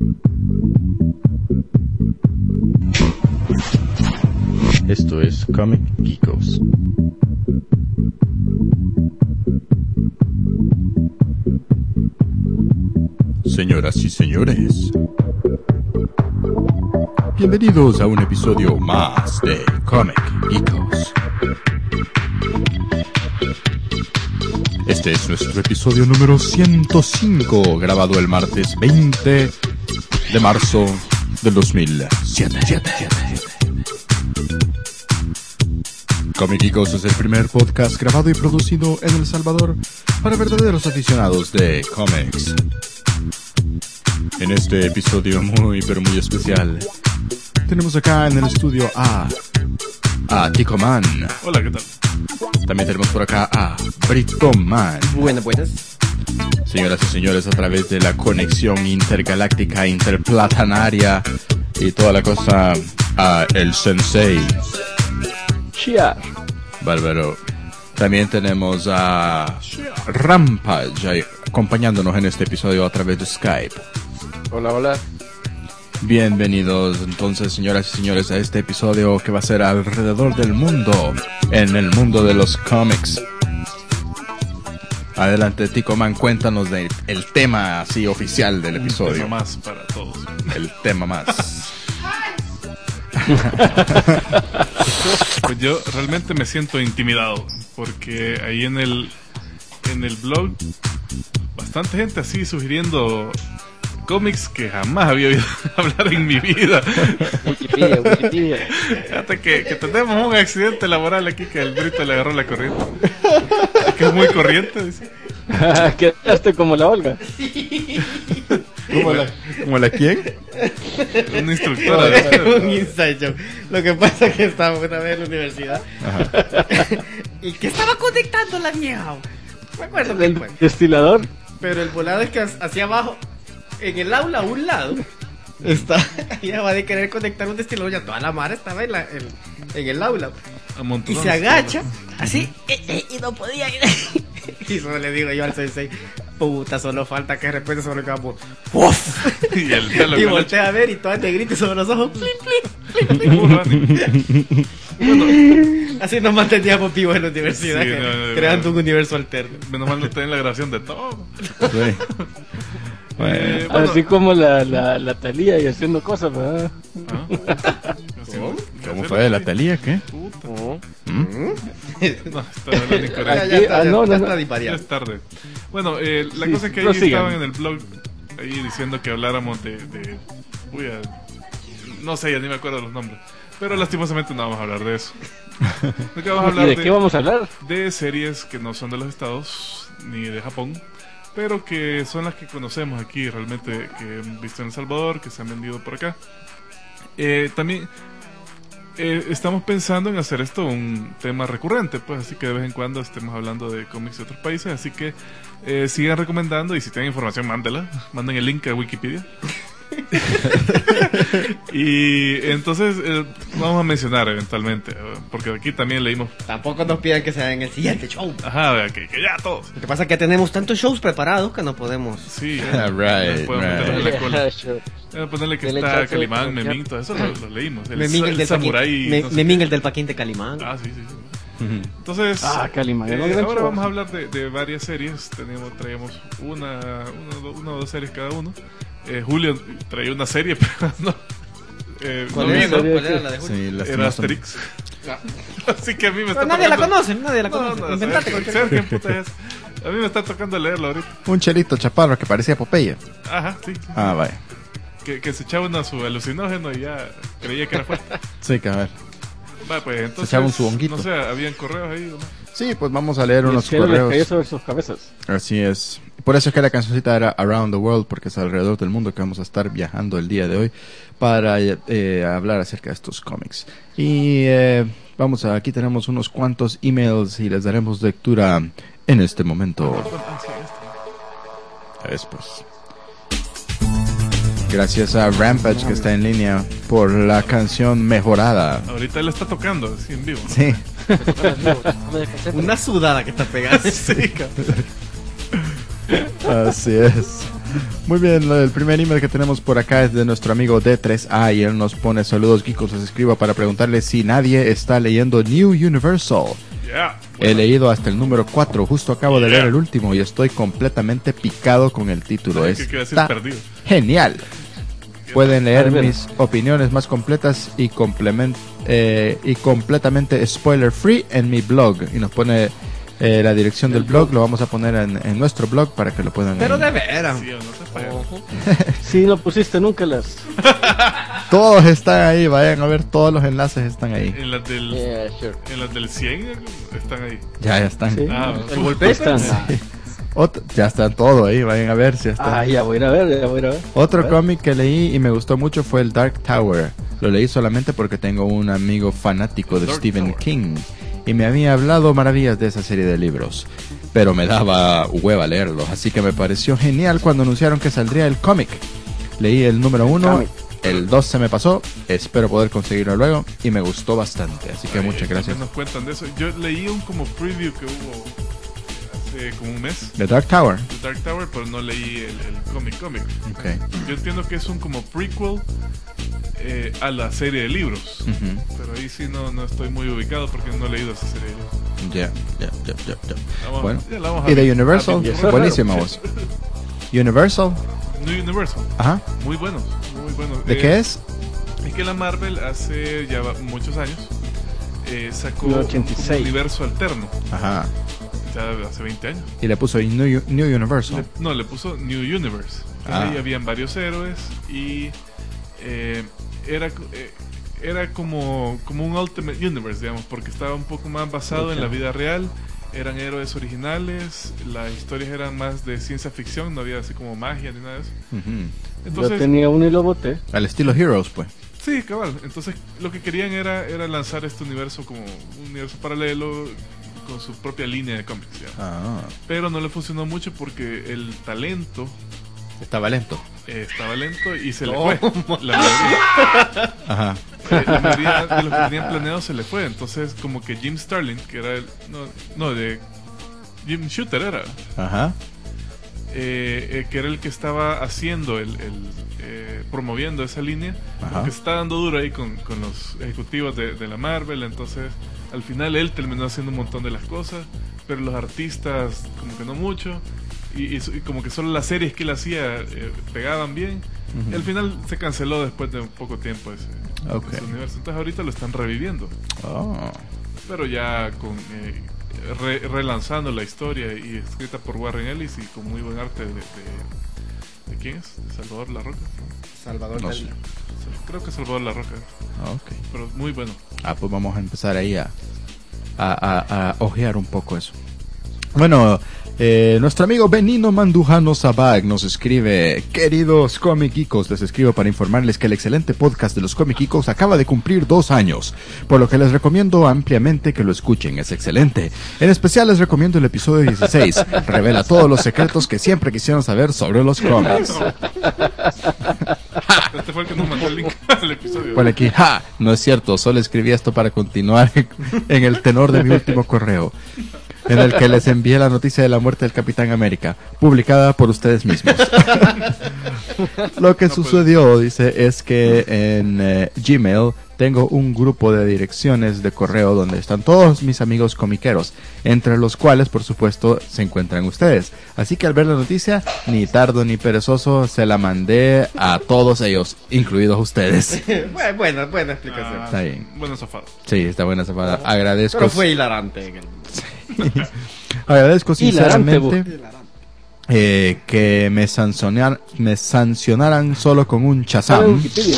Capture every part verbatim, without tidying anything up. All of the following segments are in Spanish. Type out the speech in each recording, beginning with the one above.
Esto es Comic Geekos. Señoras y señores, bienvenidos a un episodio más de Comic Geekos. Este es nuestro episodio número ciento cinco, grabado el martes veinte de marzo del dos mil siete. Comic Geekos es el primer podcast grabado y producido en El Salvador para verdaderos aficionados de cómics. En este episodio muy pero muy especial, tenemos acá en el estudio a a Tico Man. Hola, ¿qué tal? También tenemos por acá a Brito Man. Buenas, buenas. Señoras y señores, a través de la conexión intergaláctica, interplatanaria y toda la cosa, a el Sensei. Chia. Bárbaro. También tenemos a Rampage acompañándonos en este episodio a través de Skype. Hola, hola. Bienvenidos entonces, señoras y señores, a este episodio que va a ser alrededor del mundo, en el mundo de los cómics. Adelante, Tico Man, cuéntanos de el tema así oficial del episodio. Un tema más para todos. El tema más. Pues yo realmente me siento intimidado porque ahí en el en el blog bastante gente así sugiriendo cómics que jamás había oído hablar en mi vida. Wikipedia, Wikipedia. Fíjate que, que tenemos un accidente laboral aquí que el Brito le agarró la corriente. Que es muy corriente, dice. Quedaste como la Olga. ¿Cómo la, ¿Cómo la quién? Una instructora. De un inside joke. Lo que pasa es que estábamos una vez en la universidad. Ajá. Y que estaba conectando la vieja. Me acuerdo que ¿El fue. destilador? Pero el volado es que hacia abajo, en el aula a un lado, está, ella va de querer conectar un destilador. Ya toda la mara estaba en, la, en, en el aula. Y Amontonados. se agacha, así, eh, eh, y no podía ir. Y solo le digo yo al sensei, puta, solo falta que de repente solo quedamos ¡uf! Y el pelo Y con voltea a ver y toda negrita sobre los ojos. Plin, plin, plin. Burro, ni- Bueno, Así nos manteníamos vivos en la universidad, Sí, que- no, no, creando no. un universo alterno. menos mal no tienen la grabación de todo. Sí. Eh, bueno, Así como la, la, la Talía y haciendo cosas, ¿verdad? ¿ah? ¿Cómo? ¿Cómo fue la Talía? ¿Qué? Puta. ¿Mm? No, está hablando Ya, incorrecto. ya Aquí- está, ah, ya- no, ya no, está no. disvariado. Ya es tarde. Bueno, eh, la Sí, cosa es que ahí prosigan. estaban en el blog ahí diciendo que habláramos de, de uy, a- no sé, ya ni me acuerdo los nombres, pero lastimosamente no vamos a hablar de eso. Lo que vamos a ¿Y hablar de de, qué vamos a hablar? de series que no son de los Estados ni de Japón, pero que son las que conocemos aquí realmente, que hemos visto en El Salvador, que se han vendido por acá. Eh, también eh, estamos pensando en hacer esto un tema recurrente, pues así que de vez en cuando estemos hablando de cómics de otros países, así que eh, sigan recomendando y si tienen información mándela, manden el link a Wikipedia. Y entonces eh, vamos a mencionar eventualmente, eh, porque aquí también leímos, Tampoco nos pidan que sea en el siguiente show. ajá, vea, que, que ya todos. Lo que pasa es que tenemos tantos shows preparados que no podemos. Sí, Ah, right, no podemos right. meternos en la cola. Eh, ponerle que El está chacho, Calimán, el Memín, chacho. todo eso lo, lo leímos. El, Memín, el el del samurái. Paquín, Me- no sé Memín, qué. el del Paquín de Calimán. Ah, sí, sí, sí. Ujú. Entonces, Ah, Calimán, eh, era un gran ahora show. vamos a hablar de, de varias series. Tenemos, traíamos una, una, do- una o dos series cada uno. Eh, Julio traía una serie, pero no. Eh, no ¿Cuál, era, vino. ¿Cuál era la de Julio? Sí, Era lastimosamente. Asterix. Así que a mí me está Pero nadie la tocando- conoce, nadie la No, conoce. no, Inventate ¿sabes cualquier qué- cosa. ¿sabes qué puta es? A mí me está tocando leerlo ahorita. Un chelito chaparro que parecía Popeye. Ajá, sí. sí. Ah, vaya. Que, que se echaba una su alucinógeno y ya creía que era fuerte. Sí, cabal. Va, pues entonces. echaba un su honguito. No sé, habían correos ahí. ¿no? Sí, pues vamos a leer Y el unos cielo les cayó correos. sobre sus cabezas. Así es. Por eso es que la cancioncita era Around the World, porque es alrededor del mundo que vamos a estar viajando el día de hoy para eh, hablar acerca de estos cómics. Y eh, vamos a, aquí tenemos unos cuantos emails y les daremos lectura en este momento. Ah, sí, este. Después. Gracias a Rampage que está en línea por la canción mejorada. Ahorita él está tocando, así en vivo. Sí. Una sudada que está pegada. Sí, cabrón. Así es. Muy bien, el primer email que tenemos por acá es de nuestro amigo D tres A y él nos pone saludos geekos, les escribo para preguntarle si nadie está leyendo New Universal. Yeah. He leído hasta el número cuatro, justo acabo de Yeah. leer el último y estoy completamente picado con el título. ¿Qué quiere decir Está perdido? genial. Pueden leer A ver. mis opiniones más completas y, complement, eh, y completamente spoiler free en mi blog. Y nos pone eh, la dirección del blog, lo vamos a poner en, en nuestro blog para que lo puedan Pero leer. de veras. Sí, o no te falla. Si no pusiste nunca las. Todos están ahí, vayan a ver, todos los enlaces están ahí. En las del, Yeah, sure. en las del cien están ahí. Ya, ya están. Sí. Ah, El uf. wallpaper. Están. Otro- ya están todo ahí, vayan a ver si están. Ah, ya voy a ir a ver, ya voy a ir a ver. Otro A ver. cómic que leí y me gustó mucho fue el Dark Tower. Lo leí solamente porque tengo un amigo fanático de Dark Stephen Tower. King y me había hablado maravillas de esa serie de libros, pero me daba hueva leerlos, así que me pareció genial cuando anunciaron que saldría el cómic. Leí el número uno, Cómic. el dos se me pasó, espero poder conseguirlo luego y me gustó bastante, así que Ahí muchas gracias. también nos cuentan de eso. Yo leí un como preview que hubo hace como un mes The Dark Tower. de Dark Tower, pero no leí el, el cómic cómic. Okay. Yo entiendo que es un como prequel eh, a la serie de libros. Ujú. Pero ahí sí no, no estoy muy ubicado porque no he leído esa serie de libros. Ya, ya, ya, ya, ya. Vamos- Bueno, ya la vamos a y de ver. Universal, Ah, bien. Yes, sir. buenísima voz. Universal, New Universal, ajá. muy buenos, muy buenos. ¿De Eh, qué es? Es que la Marvel hace ya va- muchos años eh, sacó En el un ochenta y seis. universo alterno, Ajá. ya hace veinte años. Y le puso New, New Universal. Le- no, le puso New Universe. Ah. Ahí habían varios héroes y eh, era, co- eh, era como, como un Ultimate Universe, digamos, porque estaba un poco más basado en la vida real. Eran héroes originales, las historias eran más de ciencia ficción, no había así como magia ni nada de eso. Ujú. Yo Entonces, tenía uno y lo boté. Al estilo Heroes, pues. sí, cabal. Entonces, lo que querían era, era lanzar este universo como un universo paralelo con su propia línea de cómics, digamos. Ah, Pero no le funcionó mucho porque el talento estaba lento. eh, estaba lento y se ¿Cómo? le fue. La mayoría, Ajá. eh, la mayoría de lo que tenían planeado se le fue. Entonces, como que Jim Starlin, que era el. No, no de. Jim Shooter era. Ajá. eh, eh, que era el que estaba haciendo, el, el, eh, promoviendo esa línea, Ajá. que se está dando duro ahí con, con los ejecutivos de, de la Marvel. Entonces, al final él terminó haciendo un montón de las cosas, pero los artistas, como que no mucho. Y, y, y como que solo las series que él hacía eh, pegaban bien. Ujú. Y al final se canceló después de un poco tiempo ese, Ok. ese universo. Entonces, ahorita lo están reviviendo, Oh. pero ya con. Eh, Re- relanzando la historia y escrita por Warren Ellis y con muy buen arte de, de, ¿de quién es? ¿De Salvador La Roca? Salvador No Dalí. sé. Creo que Salvador La Roca, Ok. pero muy bueno. Ah, pues vamos a empezar ahí a, a, a, a ojear un poco eso. Bueno, eh, nuestro amigo Benino Mandujano Sabag nos escribe: queridos Comic Geekos, les escribo para informarles que el excelente podcast de los Comic Geekos acaba de cumplir dos años, por lo que les recomiendo ampliamente que lo escuchen, es excelente. En especial les recomiendo el episodio dieciséis, revela todos los secretos que siempre quisieron saber sobre los cómics. Este fue el que nos mandó el link al episodio. Pone aquí, ja, no es cierto, solo escribí esto para continuar en el tenor de mi último correo, en el que les envié la noticia de la muerte del Capitán América, publicada por ustedes mismos. Lo que No, pues. sucedió, dice, es que en eh, Gmail tengo un grupo de direcciones de correo donde están todos mis amigos comiqueros, entre los cuales, por supuesto, se encuentran ustedes. Así que al ver la noticia, ni tardo ni perezoso, se la mandé a todos ellos, incluidos ustedes. Bueno, buena, buena explicación. Ah, Está bien. Bueno zafado. Sí, está buena zafada. Agradezco, Pero fue hilarante. en el- agradezco Hilarante, sinceramente eh, que me, sancionar, me sancionaran solo con un ¿Sabe chazam Wikipedia?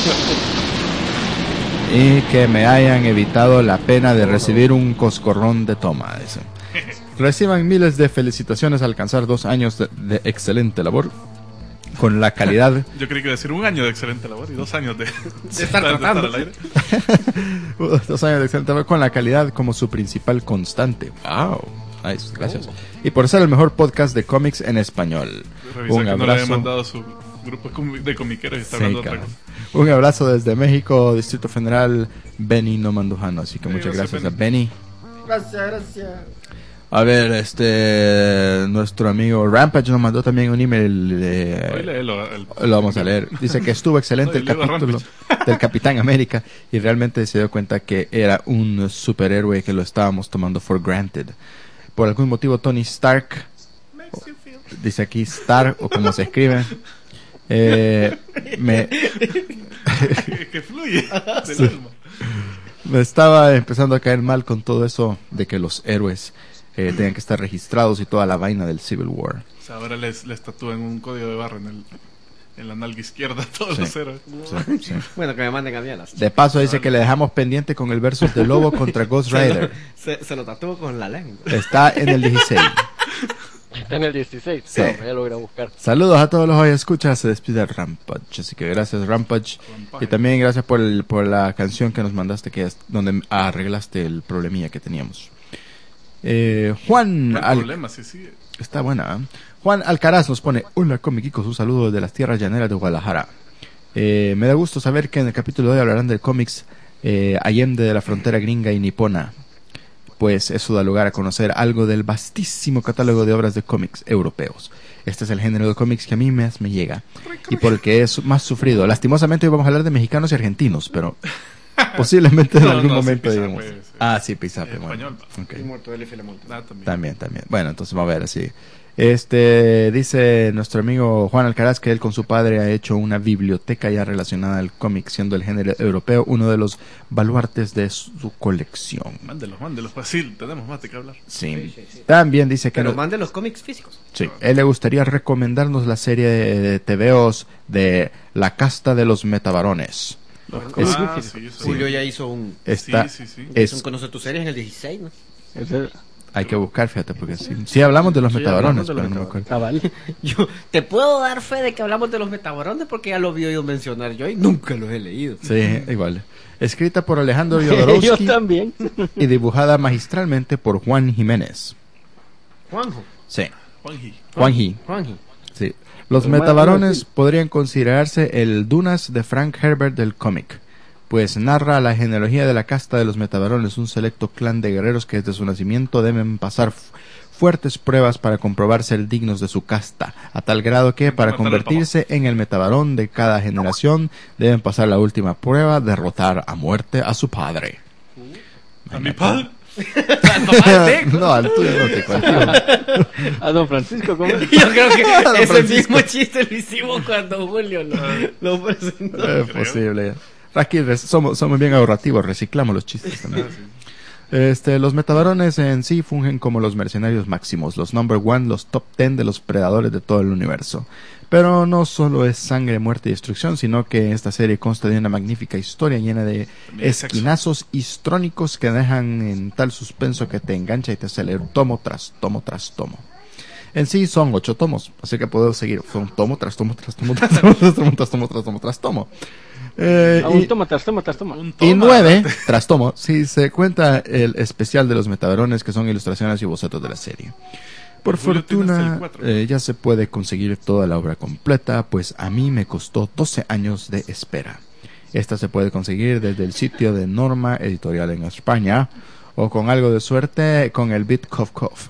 y que me hayan evitado la pena de recibir un coscorrón de toma. Dice. Reciban miles de felicitaciones al alcanzar dos años de, de excelente labor con la calidad Yo creí que iba a decir un año de excelente labor y dos años de, de estar tratando. al aire. dos años de excelente labor con la calidad como su principal constante. Wow. Nice, gracias. Y por ser el mejor podcast de cómics en español. Revisa Un que no le había abrazo. mandado su grupo comi- de comiqueros y está Sí, hablando de otra cabrón. cosa. Un abrazo desde México, Distrito Federal, Benny No Mandujano. Así que Sí, muchas gracias, gracias a Benny. Gracias, gracias. A ver, este, nuestro amigo Rampage nos mandó también un email. De, Hoy léelo, el- lo vamos a leer. Dice que estuvo excelente No, el yo leo capítulo del Capitán América y realmente se dio cuenta que era un superhéroe que lo estábamos tomando for granted. Por algún motivo Tony Stark, dice aquí Stark o como se escribe, eh, me, que, que fluye del Sí. alma. me estaba empezando a caer mal con todo eso de que los héroes eh, tengan que estar registrados y toda la vaina del Civil War. O sea, ahora les, les tatúan un código de barra en, el, en la nalga izquierda a todos Sí. los héroes. Sí, sí. Bueno, que me manden a mí a las. De paso dice que le dejamos pendiente con el versus de Lobo contra Ghost Rider. Se, se lo tatúo con la lengua. Está en el dieciséis. Está en el dieciséis. Sí. No, ya lo voy a ir a buscar. Saludos a todos los hoy escuchas, se despide Rampage, así que gracias Rampage. Rampage. Y también gracias por, el, por la canción que nos mandaste, que es donde arreglaste el problemilla que teníamos. Eh, Juan No hay Al- problema, sí, sí. está buena, ¿eh? Juan Alcaraz nos pone: hola comiquicos, un saludo desde las tierras llaneras de Guadalajara. Eh, me da gusto saber que en el capítulo de hoy hablarán del cómics eh, allende de la frontera gringa y nipona, pues eso da lugar a conocer algo del vastísimo catálogo de obras de cómics europeos. Este es el género de cómics que a mí más me llega y por el que es más sufrido. Lastimosamente hoy vamos a hablar de mexicanos y argentinos, pero posiblemente en No, algún no, sí, momento Pisape, digamos. sí. Ah, sí, Pisape. En bueno. español, pa. Ok. Y muerto de Filemonte. Ah, también. También, también. Bueno, entonces vamos a ver así. Este, dice nuestro amigo Juan Alcaraz que él con su padre ha hecho una biblioteca ya relacionada al cómic, siendo el género europeo uno de los baluartes de su colección. Mándelos, mándelos, fácil, tenemos más de qué hablar. Sí. Sí, sí, sí. También dice que Pero no- manden los cómics físicos. sí, él le gustaría recomendarnos la serie de T V Os de La Casta de los Metabarones. Los Es- ah, sí, sí. Julio ya hizo un. Está, Sí, sí, sí. es- hizo un Conoce tu series en el dieciséis, ¿no? Ese- hay que buscar, fíjate, porque sí, sí hablamos de los Sí, Metabarones, hablamos de los pero no me acuerdo. Ah, vale. Yo te puedo dar fe de que hablamos de los metabarones porque ya lo vi oído mencionar yo y nunca los he leído. Sí, igual. Escrita por Alejandro Yo Jodorowsky también. y dibujada magistralmente por Juan Jiménez. Juanjo. Sí, Juanji. Juanji. Juanji. Sí. Los Pero Metabarones bueno, podrían considerarse el Dunas de Frank Herbert del cómic, pues narra la genealogía de la casta de los Metabarones, un selecto clan de guerreros que desde su nacimiento deben pasar fu- fuertes pruebas para comprobar ser dignos de su casta, a tal grado que para Matar al convertirse en el Metabarón de cada generación deben pasar la última prueba, derrotar a muerte a su padre. A mi padre. Al papá de Teco. No, al tuyo no te cuento. A don Francisco, ¿cómo? Yo creo que Don ese Francisco. mismo chiste lo hicimos cuando Julio lo, lo presentó. Es posible. Aquí res- somos, somos bien ahorrativos, reciclamos los chistes también. Este, los metabarones en sí fungen como los mercenarios máximos, los number one, los top ten de los predadores de todo el universo. Pero no solo es sangre, muerte y destrucción, sino que esta serie consta de una magnífica historia llena de También es sexo. esquinazos histrónicos que dejan en tal suspenso que te engancha y te hace leer tomo tras tomo tras tomo. En sí son ocho tomos, así que puedo seguir. Son tomo tras tomo tras tomo tras tomo tras tomo tras tomo tras tomo tras tomo. Eh, Ah, y- un toma, tras toma, tras toma. Un y toma. nueve, tras tomo, si se cuenta el especial de los metabarones, que son ilustraciones y bocetos de la serie. Por Julio tiene hasta fortuna, el cuatro. eh, ya se puede conseguir toda la obra completa, pues a mí me costó doce años de espera. Esta se puede conseguir desde el sitio de Norma Editorial en España, o con algo de suerte con el Bit Cof Cof.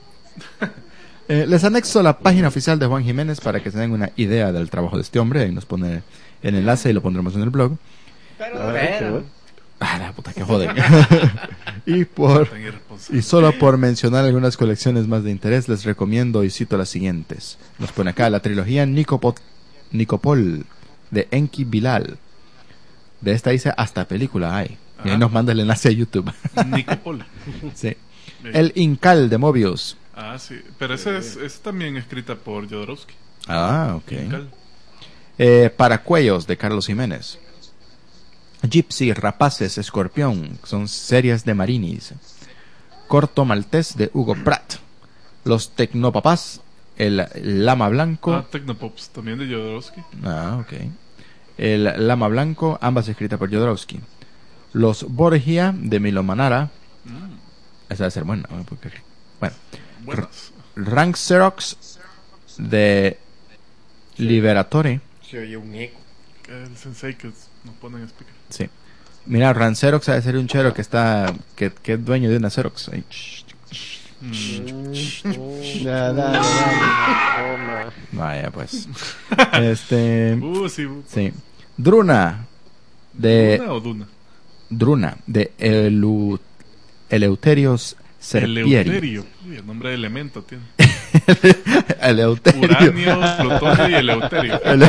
Eh, les anexo la página oficial de Juan Jiménez para que se den una idea del trabajo de este hombre. Ahí nos pone el enlace y lo pondremos en el blog. Pero, Ah, pero, qué bueno. Ah, la puta que joden. y por Tan irresponsable. y solo por mencionar algunas colecciones más de interés, les recomiendo y cito las siguientes. Nos pone acá la trilogía Nicopol, Nicopol de Enki Bilal. De esta dice hasta película hay. Y ahí Ah. nos manda el enlace a YouTube. Nicopol. Sí. Bien. El Incal de Mobius. Ah, sí. Pero esa es, es también escrita por Jodorowsky. Ah, ok. Incal. Eh, Paracuellos de Carlos Jiménez. Gypsy, Rapaces, Escorpión, son series de Marinis. Corto Maltés de Hugo Pratt. Los Tecnopapás, el Lama Blanco. Ah, Technopops, también de Jodorowsky. Ah, ok. El Lama Blanco, ambas escritas por Jodorowsky. Los Borgia de Milo Manara. Mm, Esa debe ser buena, ¿no? Porque, bueno. buenas. Rank Xerox de Liberatore. se oye un eco. El sensei que nos pone en speaker. Sí. Mira, Rank Xerox debe ser un chero que está, que, que es dueño de una Xerox. Ahí, ch, ch. Mm. Da, da, da, da. Toma. Vaya, pues. Este. Uh, sí. uh. Sí. Druna. De. ¿Duna o Duna? Druna. De Elu- Eleuterios Serpieri. Eleuterio. Uy, el nombre de elemento tiene. Eleuterio. Uranio, plutonio y eleuterio. Ele-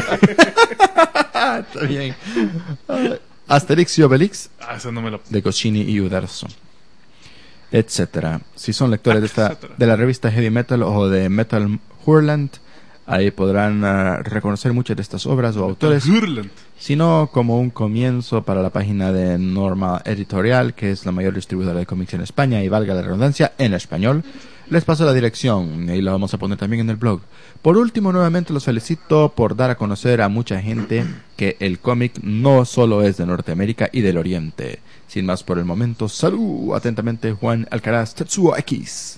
Está bien. Asterix y Obelix. Ah, esa no me la... De Goscinny y Uderzo, etcétera. Si son lectores de esta Etcétera. de la revista Heavy Metal o de Metal Hurlant, ahí podrán uh, reconocer muchas de estas obras o autores, Hurlant. sino como un comienzo para la página de Norma Editorial, que es la mayor distribuidora de cómics en España y, valga la redundancia, en español. Les paso la dirección y ahí la vamos a poner también en el blog. Por último, nuevamente los felicito por dar a conocer a mucha gente que el cómic no solo es de Norteamérica y del Oriente. Sin más por el momento, salud. Atentamente, Juan Alcaraz Tetsuo X.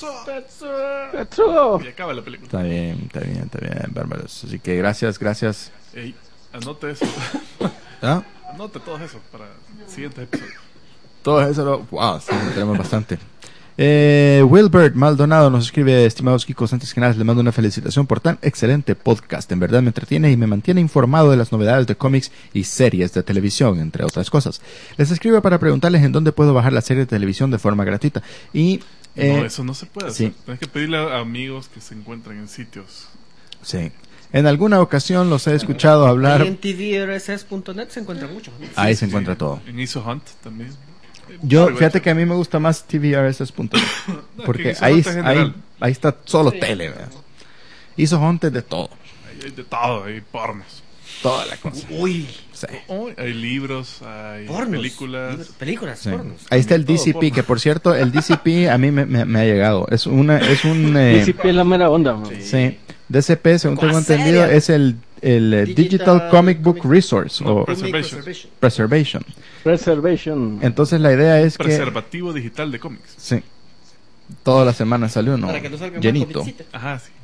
Tetsuo. Y acaba la película. Está bien, está bien, está bien, bárbaros. Así que gracias, gracias. Ey, anote eso. ¿Ah? Anote todo eso para siguientes episodios. Todo eso lo... Wow, sí, tenemos bastante. Eh, Wilbert Maldonado nos escribe: estimados Kikos, antes que nada les mando una felicitación por tan excelente podcast. En verdad me entretiene y me mantiene informado de las novedades de cómics y series de televisión, entre otras cosas. Les escribo para preguntarles en dónde puedo bajar la serie de televisión de forma gratuita. Y eh, No, eso no se puede sí. hacer. Tienes que pedirle a amigos que se encuentran en sitios. sí, en alguna ocasión los he escuchado hablar. Ahí en T V R S S punto net se encuentra mucho. Ahí Sí, se sí, encuentra sí. todo. En ISO Hunt también. Yo, Algo fíjate hecho. que a mí me gusta más T V R S S punto net. No, Porque que en ahí, Iso Hunt en ahí, general. ahí está solo tele, ¿verdad? Hizo Hunter de todo. Hay, hay de todo, hay pornos. Toda la cosa. Uy, Sí. Oh, hay libros, hay pornos. películas. Libros- películas, Sí. pornos. Ahí está el Todo D C P, porno. que por cierto, el D C P a mí me, me- me ha llegado. Es una, es un eh, D C P es la mera onda, man. sí. D C P, según tengo ¿Cuál entendido, serie? es el, el eh, Digital, Digital Comic Book Comic- Resource No, o Preservation. Preservation. Preservation. Entonces la idea es que Preservativo digital de cómics. sí, toda la semana salió uno Para que no salga más llenito. covidcita. Ajá, sí.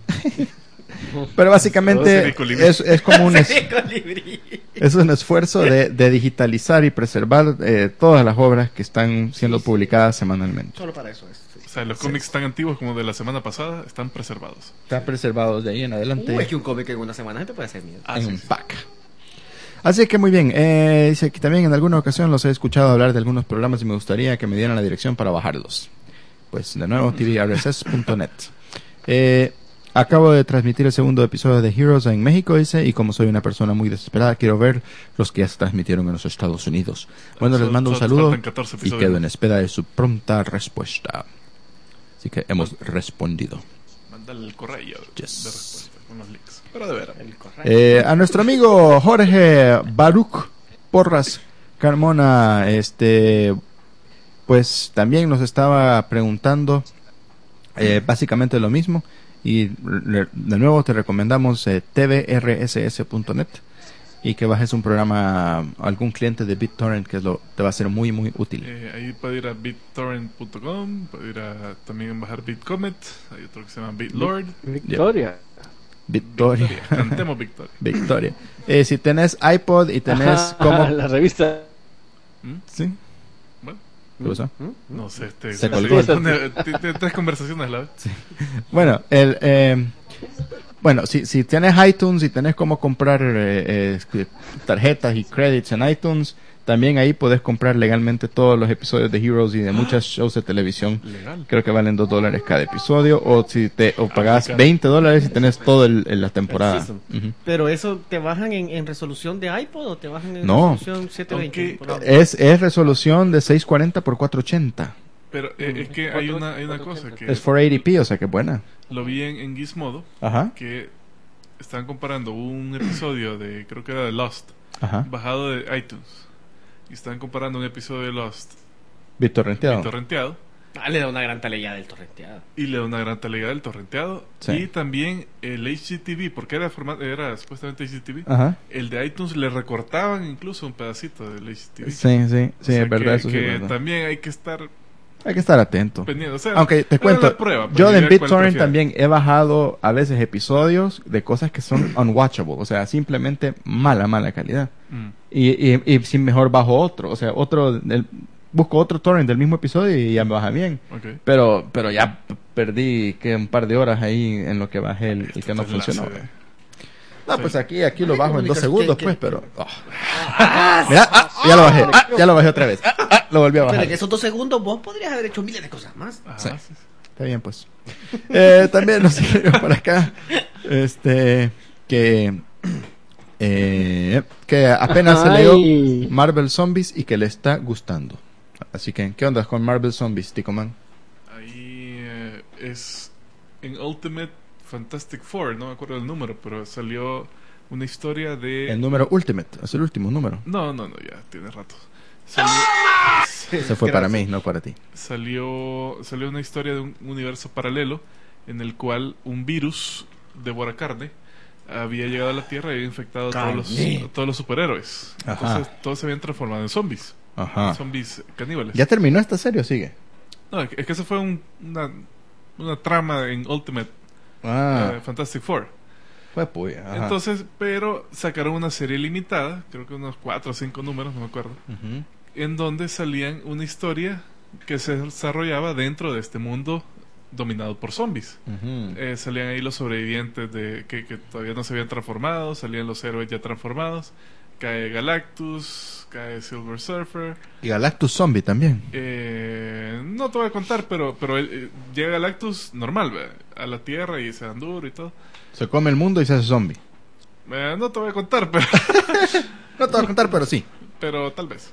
Pero básicamente Serie colibrí. es, es como un es, Serie colibrí. es un esfuerzo de, de digitalizar y preservar eh, todas las obras que están siendo Sí, sí. publicadas semanalmente. Solo para eso es. sí. O sea, los cómics tan antiguos como de la semana pasada están preservados. Están preservados de ahí en adelante. Uh, es que un cómic en una semana te puede hacer miedo. Ah, en sí, un sí. pack. Así que muy bien, eh, dice que también en alguna ocasión los he escuchado hablar de algunos programas y me gustaría que me dieran la dirección para bajarlos. Pues de nuevo, T V R S S punto net. Eh, acabo de transmitir el segundo episodio de Heroes en México, dice, y como soy una persona muy desesperada, quiero ver los que ya se transmitieron en los Estados Unidos. Bueno, les Solo- mando un solo saludo faltan catorce y episodios. quedo en espera de su pronta respuesta. Así que hemos respondido. Mándale el correo Yes. de respuesta con los links. Pero de veras. El correo. Eh, a nuestro amigo Jorge Baruch Porras Carmona, este, pues también nos estaba preguntando eh, básicamente lo mismo. Y re- de nuevo te recomendamos eh, T V R S S punto net y que bajes un programa a algún cliente de BitTorrent, que es lo, te va a ser muy, muy útil. Eh, ahí puede ir a bittorrent punto com, puede ir a también bajar BitComet, hay otro que se llama BitLord. Victoria. BitTorrent. Cantemos Victoria. Victoria. Eh, si tenés iPod y tenés Ajá, como... la revista. ¿Mm? ¿Sí? Bueno, ¿Qué pasó? no sé, este, Se sí, colgó. sí, tiene- tiene tres conversaciones a la vez. Bueno, el, eh, bueno, si, si tienes iTunes y tenés cómo comprar eh, eh, tarjetas y credits en iTunes, también ahí podés comprar legalmente todos los episodios de Heroes y de muchos shows de televisión. Legal. Creo que valen dos dólares cada episodio, o si te o pagás claro. veinte dólares y tenés todo el, el- la temporada. season. Ujú. Pero eso, ¿te bajan en, en resolución de iPod o te bajan en No. resolución setecientos veinte? Aunque- Por favor. Es, es resolución de seiscientos cuarenta por cuatrocientos ochenta. Pero eh, es que hay una, hay una cosa que Es cuatrocientos ochenta p, o sea que buena. lo vi en, en Gizmodo, Ajá, que estaban comparando un episodio de, creo que era de Lost, ajá. bajado de iTunes. Y estaban comparando un episodio de Lost BitTorrenteado. torrenteado Ah, le da una gran taleada del torrenteado. y le da una gran talidad del torrenteado. Sí. Y también el H G T V, porque era, forma- era supuestamente H G T V. Ajá. El de iTunes le recortaban incluso un pedacito del H G T V. Sí, sí, sí, O sea es verdad, que, eso sí es que verdad. también hay que estar Hay que estar atento. pendiente. O sea, Aunque te era cuento, la prueba, pues, yo y en ver cuál BitTorrent prefiere. también he bajado a veces episodios de cosas que son unwatchable, o sea, simplemente mala, mala calidad. Mm. Y, y, y si mejor bajo otro, o sea, otro, el- busco otro torrent del mismo episodio y ya me baja bien. Ok. Pero pero ya p- perdí que un par de horas ahí en lo que bajé el, el que no Este enlace funcionó. de- No, sí. pues aquí aquí lo Ay, bajo en dos comunicación, segundos, ¿qué- pues, qué- pero... oh. Mira, ah, ya lo bajé, ah, ya lo bajé otra vez. Ah, ah, lo volví a Pero bajar. en esos dos segundos vos podrías haber hecho miles de cosas más. Ajá, Sí. sí. Está bien, pues. Eh, también nos escribió por acá este que eh, que apenas se Ay. leyó Marvel Zombies y que le está gustando. Así que, ¿qué onda con Marvel Zombies, Tico Man? Ahí eh, es en Ultimate Fantastic Four, no me acuerdo el número, pero salió una historia de... El número Ultimate, es el último número. No, no, no, ya tiene rato. Salió, Ese fue para mí, no para ti. salió, salió una historia de un universo paralelo en el cual un virus devora carne había llegado a la Tierra y había infectado a todos los, Carne. a todos los superhéroes. Ajá. Entonces todos se habían transformado en zombies. Ajá. Zombies caníbales. ¿Ya terminó esta serie o sigue? No, es que es que eso fue un- una, una trama en Ultimate Ah, eh, Fantastic Four. fue puya. Ajá. Entonces, pero sacaron una serie limitada, creo que unos cuatro o cinco números, no me acuerdo, Ujú. en donde salían una historia que se desarrollaba dentro de este mundo dominado por zombies. Ujú. Eh, salían ahí los sobrevivientes de que, que todavía no se habían transformado, salían los héroes ya transformados, cae Galactus, cae Silver Surfer. Y Galactus Zombie también. Eh, no te voy a contar, pero pero eh, llega Galactus normal, ¿ve? A la Tierra y se dan duro y todo. Se come el mundo y se hace zombie. Eh, no te voy a contar, pero, No te voy a contar, pero sí. pero tal vez.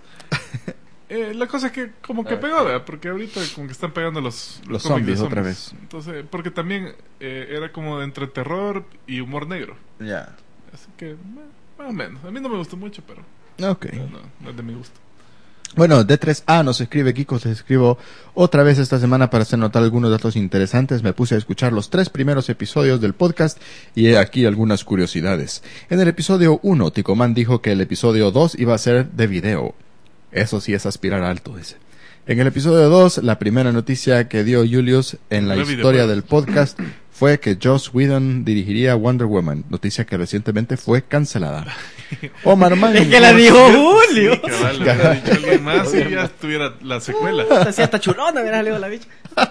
Eh, la cosa es que como que pegó, ¿verdad? Porque ahorita como que están pegando los, Los cómics de zombies otra vez. Entonces, porque también eh, era como de entre terror y humor negro. Ya. Así que, eh, más o menos. A mí no me gustó mucho, pero Ok. no, no es de mi gusto. Bueno, D tres A nos escribe, Kiko, se escribo otra vez esta semana para hacer notar algunos datos interesantes. Me puse a escuchar los tres primeros episodios del podcast y he aquí algunas curiosidades. En el episodio uno, Ticoman dijo que el episodio dos iba a ser de video. Eso sí es aspirar alto, dice. En el episodio dos, la primera noticia que dio Julius en la Era historia videojuego. del podcast fue que Joss Whedon dirigiría Wonder Woman, noticia que recientemente fue cancelada. Omar Mann... Es que la dijo Julio. Sí, cabal, le hubiera dicho alguien más y ya estuviera la secuela. Así hasta chulona, verás, Leo la bicha.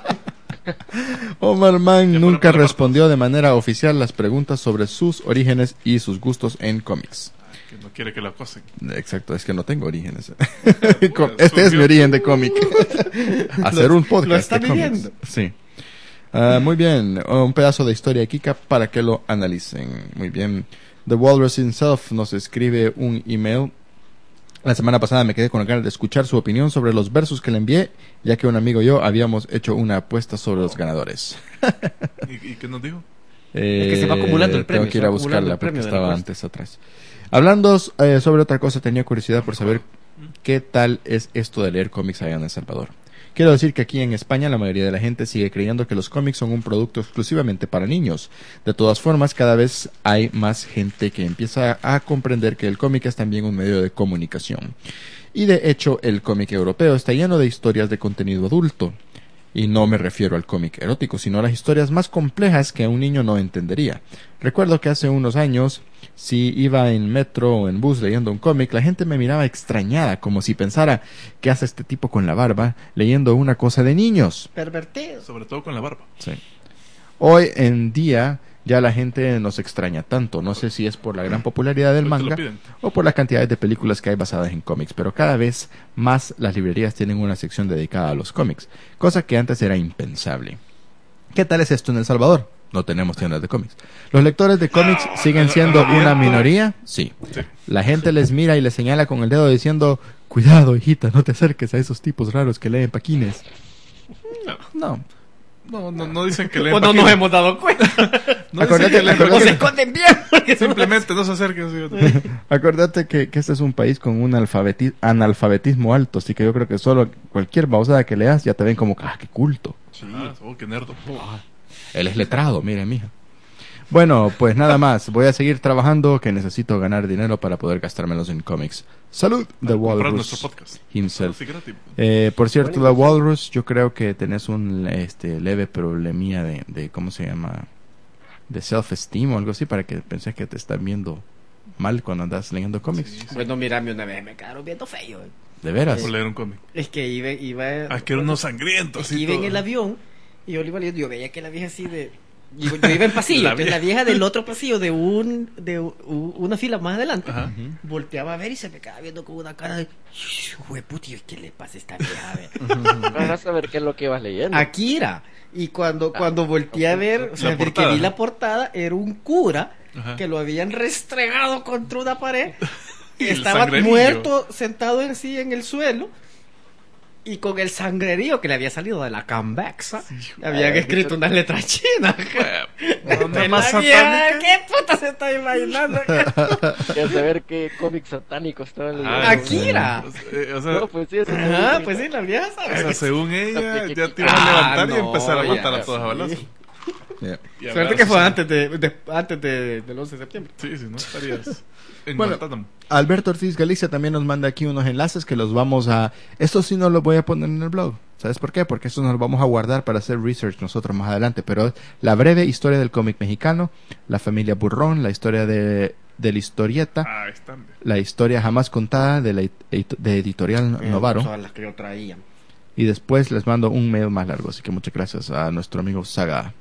Omar Mann Ya fueron nunca por la respondió de manera oficial las preguntas sobre sus orígenes y sus gustos en cómics. Que no quiere que la acosen. Exacto, es que no tengo orígenes. Bueno, Este es mi surgió- origen de cómic. Hacer Lo- un podcast lo está de cómics. viviendo. Sí. Ah, muy bien, un pedazo de historia de Kika para que lo analicen. Muy bien. The Walrus himself nos escribe un email. La semana pasada me quedé con la ganas de escuchar su opinión sobre los versos que le envié, ya que un amigo y yo habíamos hecho una apuesta sobre los ganadores. ¿Y, y qué nos dijo? Eh, Es que se va acumulando el premio, Tengo que se ir va a acumulando buscarla el porque premio de la estaba apuesta. antes atrás. Hablando eh, sobre otra cosa, tenía curiosidad por saber qué tal es esto de leer cómics allá en El Salvador. Quiero decir que aquí en España la mayoría de la gente sigue creyendo que los cómics son un producto exclusivamente para niños. De todas formas, cada vez hay más gente que empieza a comprender que el cómic es también un medio de comunicación. Y de hecho, el cómic europeo está lleno de historias de contenido adulto. Y no me refiero al cómic erótico, sino a las historias más complejas que un niño no entendería. Recuerdo que hace unos años, si iba en metro o en bus leyendo un cómic, la gente me miraba extrañada, como si pensara, ¿qué hace este tipo con la barba leyendo una cosa de niños? Pervertido. Sobre todo con la barba. Sí. Hoy en día ya la gente nos extraña tanto. No sé si es por la gran popularidad del Pues te lo manga piden. o por las cantidades de películas que hay basadas en cómics, pero cada vez más las librerías tienen una sección dedicada a los cómics, cosa que antes era impensable. ¿Qué tal es esto en El Salvador? No tenemos tiendas de cómics. ¿Los lectores de cómics siguen siendo una minoría? Sí. Sí. La gente les mira y les señala con el dedo diciendo, cuidado, hijita, no te acerques a esos tipos raros que leen paquines. No. No, no, no dicen que leen O no nos paquines. hemos dado cuenta. No dicen Acordate- que leen acordate- O se paquines. esconden bien. Porque son- Simplemente no se acerquen. Sí. Acuérdate que, que este es un país con un alfabeti- analfabetismo alto, así que yo creo que solo cualquier babosada que leas ya te ven como, ah, qué culto. Ah, oh, qué nerdo. Él es letrado, mire, mija. Bueno, pues nada más. Voy a seguir trabajando, que necesito ganar dinero para poder gastármelos en cómics. Salud, The Comprar nuestro Walrus podcast. himself. Sí, gratis. Eh, por cierto, The Walrus, yo creo que tenés un este leve problemilla de, de ¿cómo se llama? De self-esteem o algo así, para que pensés que te están viendo mal cuando andas leyendo cómics. Sí, sí. Bueno, mírame una vez, me quedaron viendo feo. eh. ¿De veras? Por leer un cómic. Es que iba, iba Ah, que era unos sangrientos. es que y iba en todo. el avión y yo le iba leyendo, yo veía que la vieja así de... Yo, yo iba en pasillo, La entonces vieja. la vieja del otro pasillo de un de u- una fila más adelante Ajá. volteaba a ver y se me quedaba viendo con una cara de hueputi, ¿qué le pasa a esta vieja? A ver. Vas a saber qué es lo que ibas leyendo. Akira. Y cuando, cuando volteé a ver, o sea, La ver que portada. vi la portada, era un cura Ajá. que lo habían restregado contra una pared. Y el Estaba sangrerillo. muerto, sentado en sí en el suelo. Y con el sangrerío que le había salido de la cambexa, le habían Ay, escrito unas letras chinas. ¿Dónde La más vieja, satánica? ¿qué puta se está imaginando? Quieres saber qué cómic satánico estaba leyendo. Ah, Akira. Eh, O sea, No, pues sí, eso Ah, pues sí, la vieja o sabe. sea, según ella, ya te Ah, iban a levantar y no, empezar a ya, matar a todos a sí. balazos. Yeah. Y a Suerte que balazos. fue antes, de, de- antes de, del once de septiembre. Sí, sí, no estarías en Bueno. Guantánamo. Alberto Ortiz Galicia también nos manda aquí unos enlaces que los vamos a... Esto sí no lo voy a poner en el blog. ¿Sabes por qué? Porque esto nos lo vamos a guardar para hacer research nosotros más adelante. Pero la breve historia del cómic mexicano, la familia Burrón, la historia de, de la historieta, Ah, ahí están. la historia jamás contada de la ed- de editorial Novaro. Son las que yo traía. Y después les mando un mail más largo. Así que muchas gracias a nuestro amigo Saga.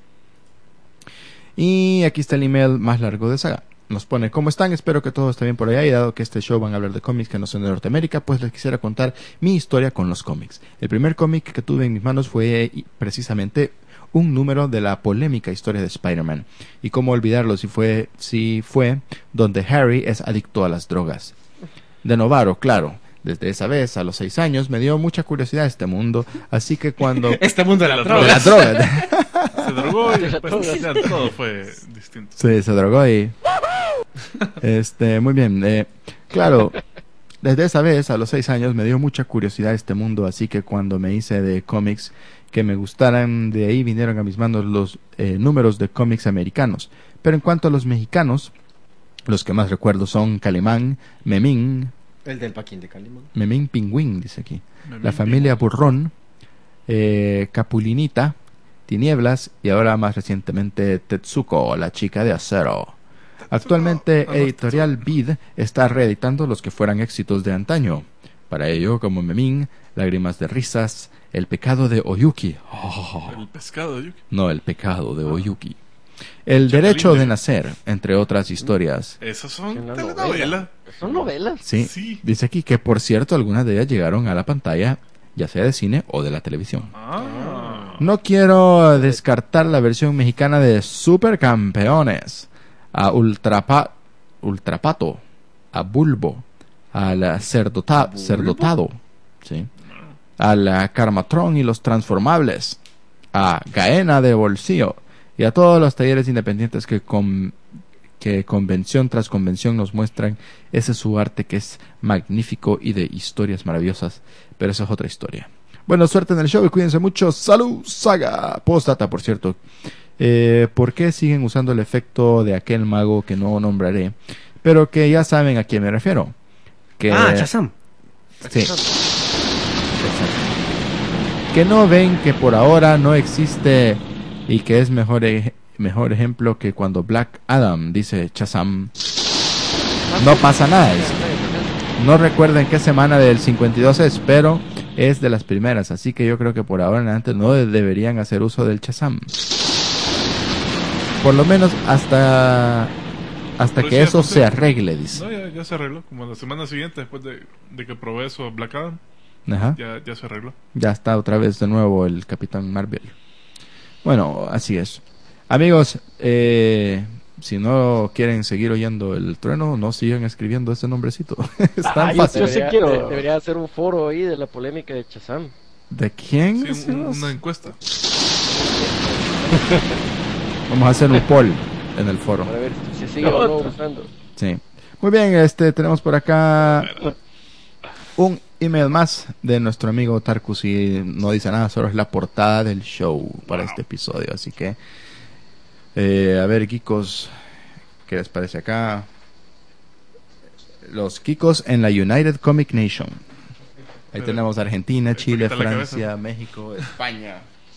Y aquí está el email más largo de Saga. Nos pone, ¿cómo están? Espero que todo esté bien por allá. Y dado que este show van a hablar de cómics que no son de Norteamérica, pues les quisiera contar mi historia con los cómics. El primer cómic que tuve en mis manos fue y, precisamente un número de la polémica historia de Spider-Man. Y cómo olvidarlo si fue, si fue donde Harry es adicto a las drogas. De Novaro, claro. Desde esa vez, a los seis años, me dio mucha curiosidad este mundo. Así que cuando... Este mundo de la De droga. de las drogas. Se drogó y después ya todo fue distinto. Sí, se drogó y... Este, muy bien. Eh, claro, desde esa vez, a los seis años, me dio mucha curiosidad este mundo, así que cuando me hice de cómics que me gustaran, de ahí vinieron a mis manos los eh, números de cómics americanos. Pero en cuanto a los mexicanos, los que más recuerdo son Calimán, Memín, El del Paquín de Calimán. Memín Pingüín, dice aquí, Memín la familia Pingüín. Burrón, eh, Capulinita, Tinieblas y ahora más recientemente Tetsuko, la chica de acero. Actualmente Ah, no, Editorial Vid está reeditando los que fueran éxitos de antaño. Para ello, como Memín, Lágrimas de Risas, El pecado de Oyuki. Oh, El pescado de Yuki. no, El pecado de Oyuki. El Chapulín derecho de- de nacer, entre otras historias. Esas Es son una telenovelas. novela. Son novelas. Sí, Sí. dice aquí que por cierto algunas de ellas llegaron a la pantalla, ya sea de cine o de la televisión. Ah. No quiero descartar la versión mexicana de Supercampeones, a Ultrapa, Ultrapato, a Bulbo, al cerdota, Cerdotado, ¿sí? al Carmatron y los Transformables, a Gaena de Bolsillo y a todos los talleres independientes que con, que convención tras convención nos muestran ese su arte que es magnífico y de historias maravillosas, pero esa es otra historia. Bueno, suerte en el show y cuídense mucho. ¡Salud, Saga! Postdata, por cierto. Eh, ¿Por qué siguen usando el efecto de aquel mago que no nombraré? Pero que ya saben a quién me refiero. Que, Ah, Shazam. sí. Exacto. Que no ven que por ahora no existe y que es mejor, ej- mejor ejemplo que cuando Black Adam dice Shazam. No pasa nada. dice. No recuerdo en qué semana del cincuenta y dos es, pero es de las primeras, así que yo creo que por ahora en adelante no de- deberían hacer uso del Shazam. Por lo menos hasta hasta Pero que sí, eso José. se arregle, dice. No, ya, ya se arregló. Como la semana siguiente, después de, de que probé eso Black Adam, Ajá. ya, ya se arregló. Ya está otra vez de nuevo el Capitán Marvel. Bueno, así es. Amigos, eh, si no quieren seguir oyendo el trueno, no sigan escribiendo ese nombrecito. Es tan Ah, yo, fácil. yo sí Debería- quiero. de- Debería hacer un foro ahí de la polémica de Shazam. ¿De quién? Sí, un- decimos? una encuesta. Vamos a hacer un poll en el foro. Para ver si se sigue o no usando. Sí. Muy bien, este tenemos por acá un email más de nuestro amigo Tarkus y no dice nada, solo es la portada del show para este episodio. Así que, eh, a ver, Kikos, ¿qué les parece acá? Los Kikos en la United Comic Nation. Ahí Pero- tenemos Argentina, Chile, Ahorita la Francia, cabeza. México, España.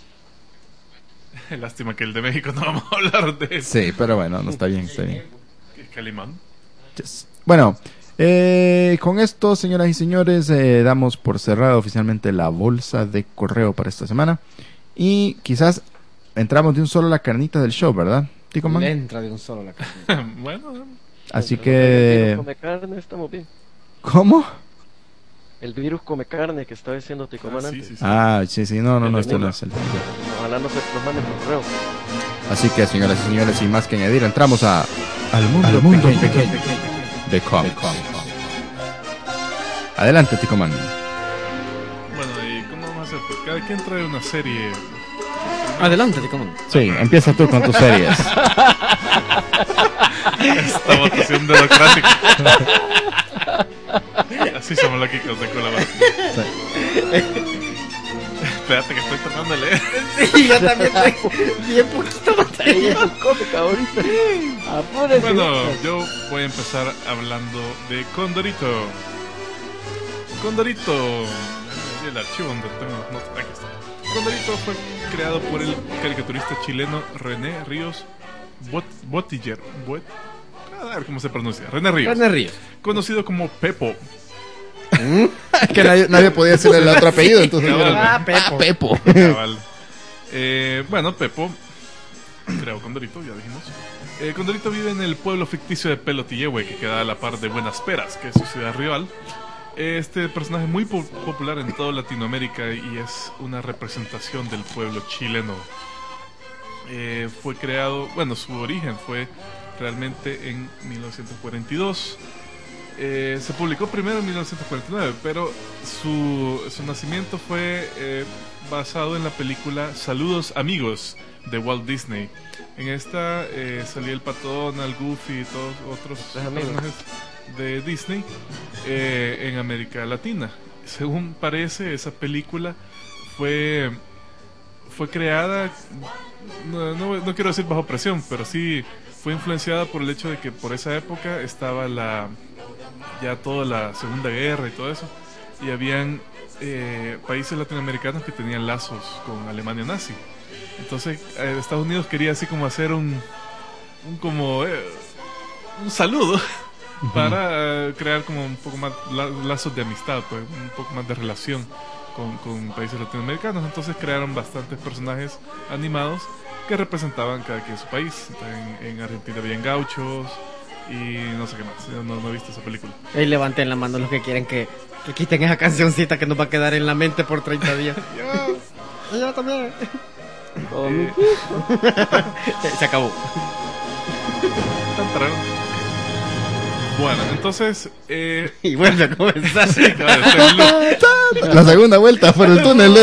Lástima que el de México no vamos a hablar de eso. Sí, pero bueno, no está bien, está bien. ¿Qué es Calimán? Yes. Bueno, Eh, con esto, señoras y señores, eh, damos por cerrada oficialmente la bolsa de correo para esta semana. Y quizás entramos de un solo a la carnita del show, ¿verdad, Tico Man? Le entra de un solo la carne. Bueno, Así El que... virus come carne, estamos bien. ¿Cómo? El virus come carne que estaba diciendo Ticoman ah, sí, antes. sí, sí. Ah, sí, sí, no, no, no, El este no Mula. es el... Ojalá no se los manden por correo. Así que, señoras y señores, sin más que añadir, entramos a... Al mundo, Al mundo pequeño, pequeño. de cómics. Adelante, Tico Man. Bueno, ¿y cómo vamos a hacer? Pues cada quien trae una serie. Adelante, Ticomán. Sí, empieza tú con tus series. Esta votación democrática. Así somos la que sacó la voz. Espérate que estoy tratando de leer. Sí, yo también estoy bien poquito Ella material. es un cómic ahorita. Apúrese. Bueno, yo voy a empezar hablando de Condorito. Condorito. El archivo donde tengo las notas. Aquí está. Condorito fue creado por el caricaturista chileno René Ríos Bot Botiller. Bot- a ver cómo se pronuncia. René Ríos. René Ríos. Conocido como Pepo. que nadie, nadie podía decirle el otro apellido, entonces... Cabal. Ah, Pepo. Ah, Pepo. Cabal. Eh, bueno, Pepo creó Condorito, ya dijimos. Eh, Condorito vive en el pueblo ficticio de Pelotillehue, que queda a la par de Buenas Peras, que es su ciudad rival. Este personaje es muy po- popular en toda Latinoamérica y es una representación del pueblo chileno. Eh, fue creado, bueno, su origen fue realmente en mil novecientos cuarenta y dos. Eh, se publicó primero en mil novecientos cuarenta y nueve, pero su, su nacimiento fue eh, basado en la película Saludos Amigos de Walt Disney. En esta eh, salía el Pato Donald, Goofy y todos otros Los amigos. personajes de Disney eh, en América Latina. Según parece, esa película fue fue creada, no, no, no quiero decir bajo presión, pero sí fue influenciada por el hecho de que por esa época estaba la ya toda la Segunda Guerra y todo eso, y habían eh, países latinoamericanos que tenían lazos con Alemania nazi. Entonces eh, Estados Unidos quería así como hacer un, un como eh, un saludo para eh, crear como un poco más la- lazos de amistad, pues un poco más de relación con, con países latinoamericanos. Entonces crearon bastantes personajes animados que representaban cada quien su país. Entonces, en, en Argentina habían gauchos y no sé qué más. Yo no, no he visto esa película. Ey, levanten la mano los que quieren que, que quiten esa cancioncita que nos va a quedar en la mente por treinta días. Yo, yo también. Cómic. Se acabó. Tan tararo. Bueno, entonces eh, Y vuelve a comenzar. claro, está en loop. La segunda vuelta por el túnel.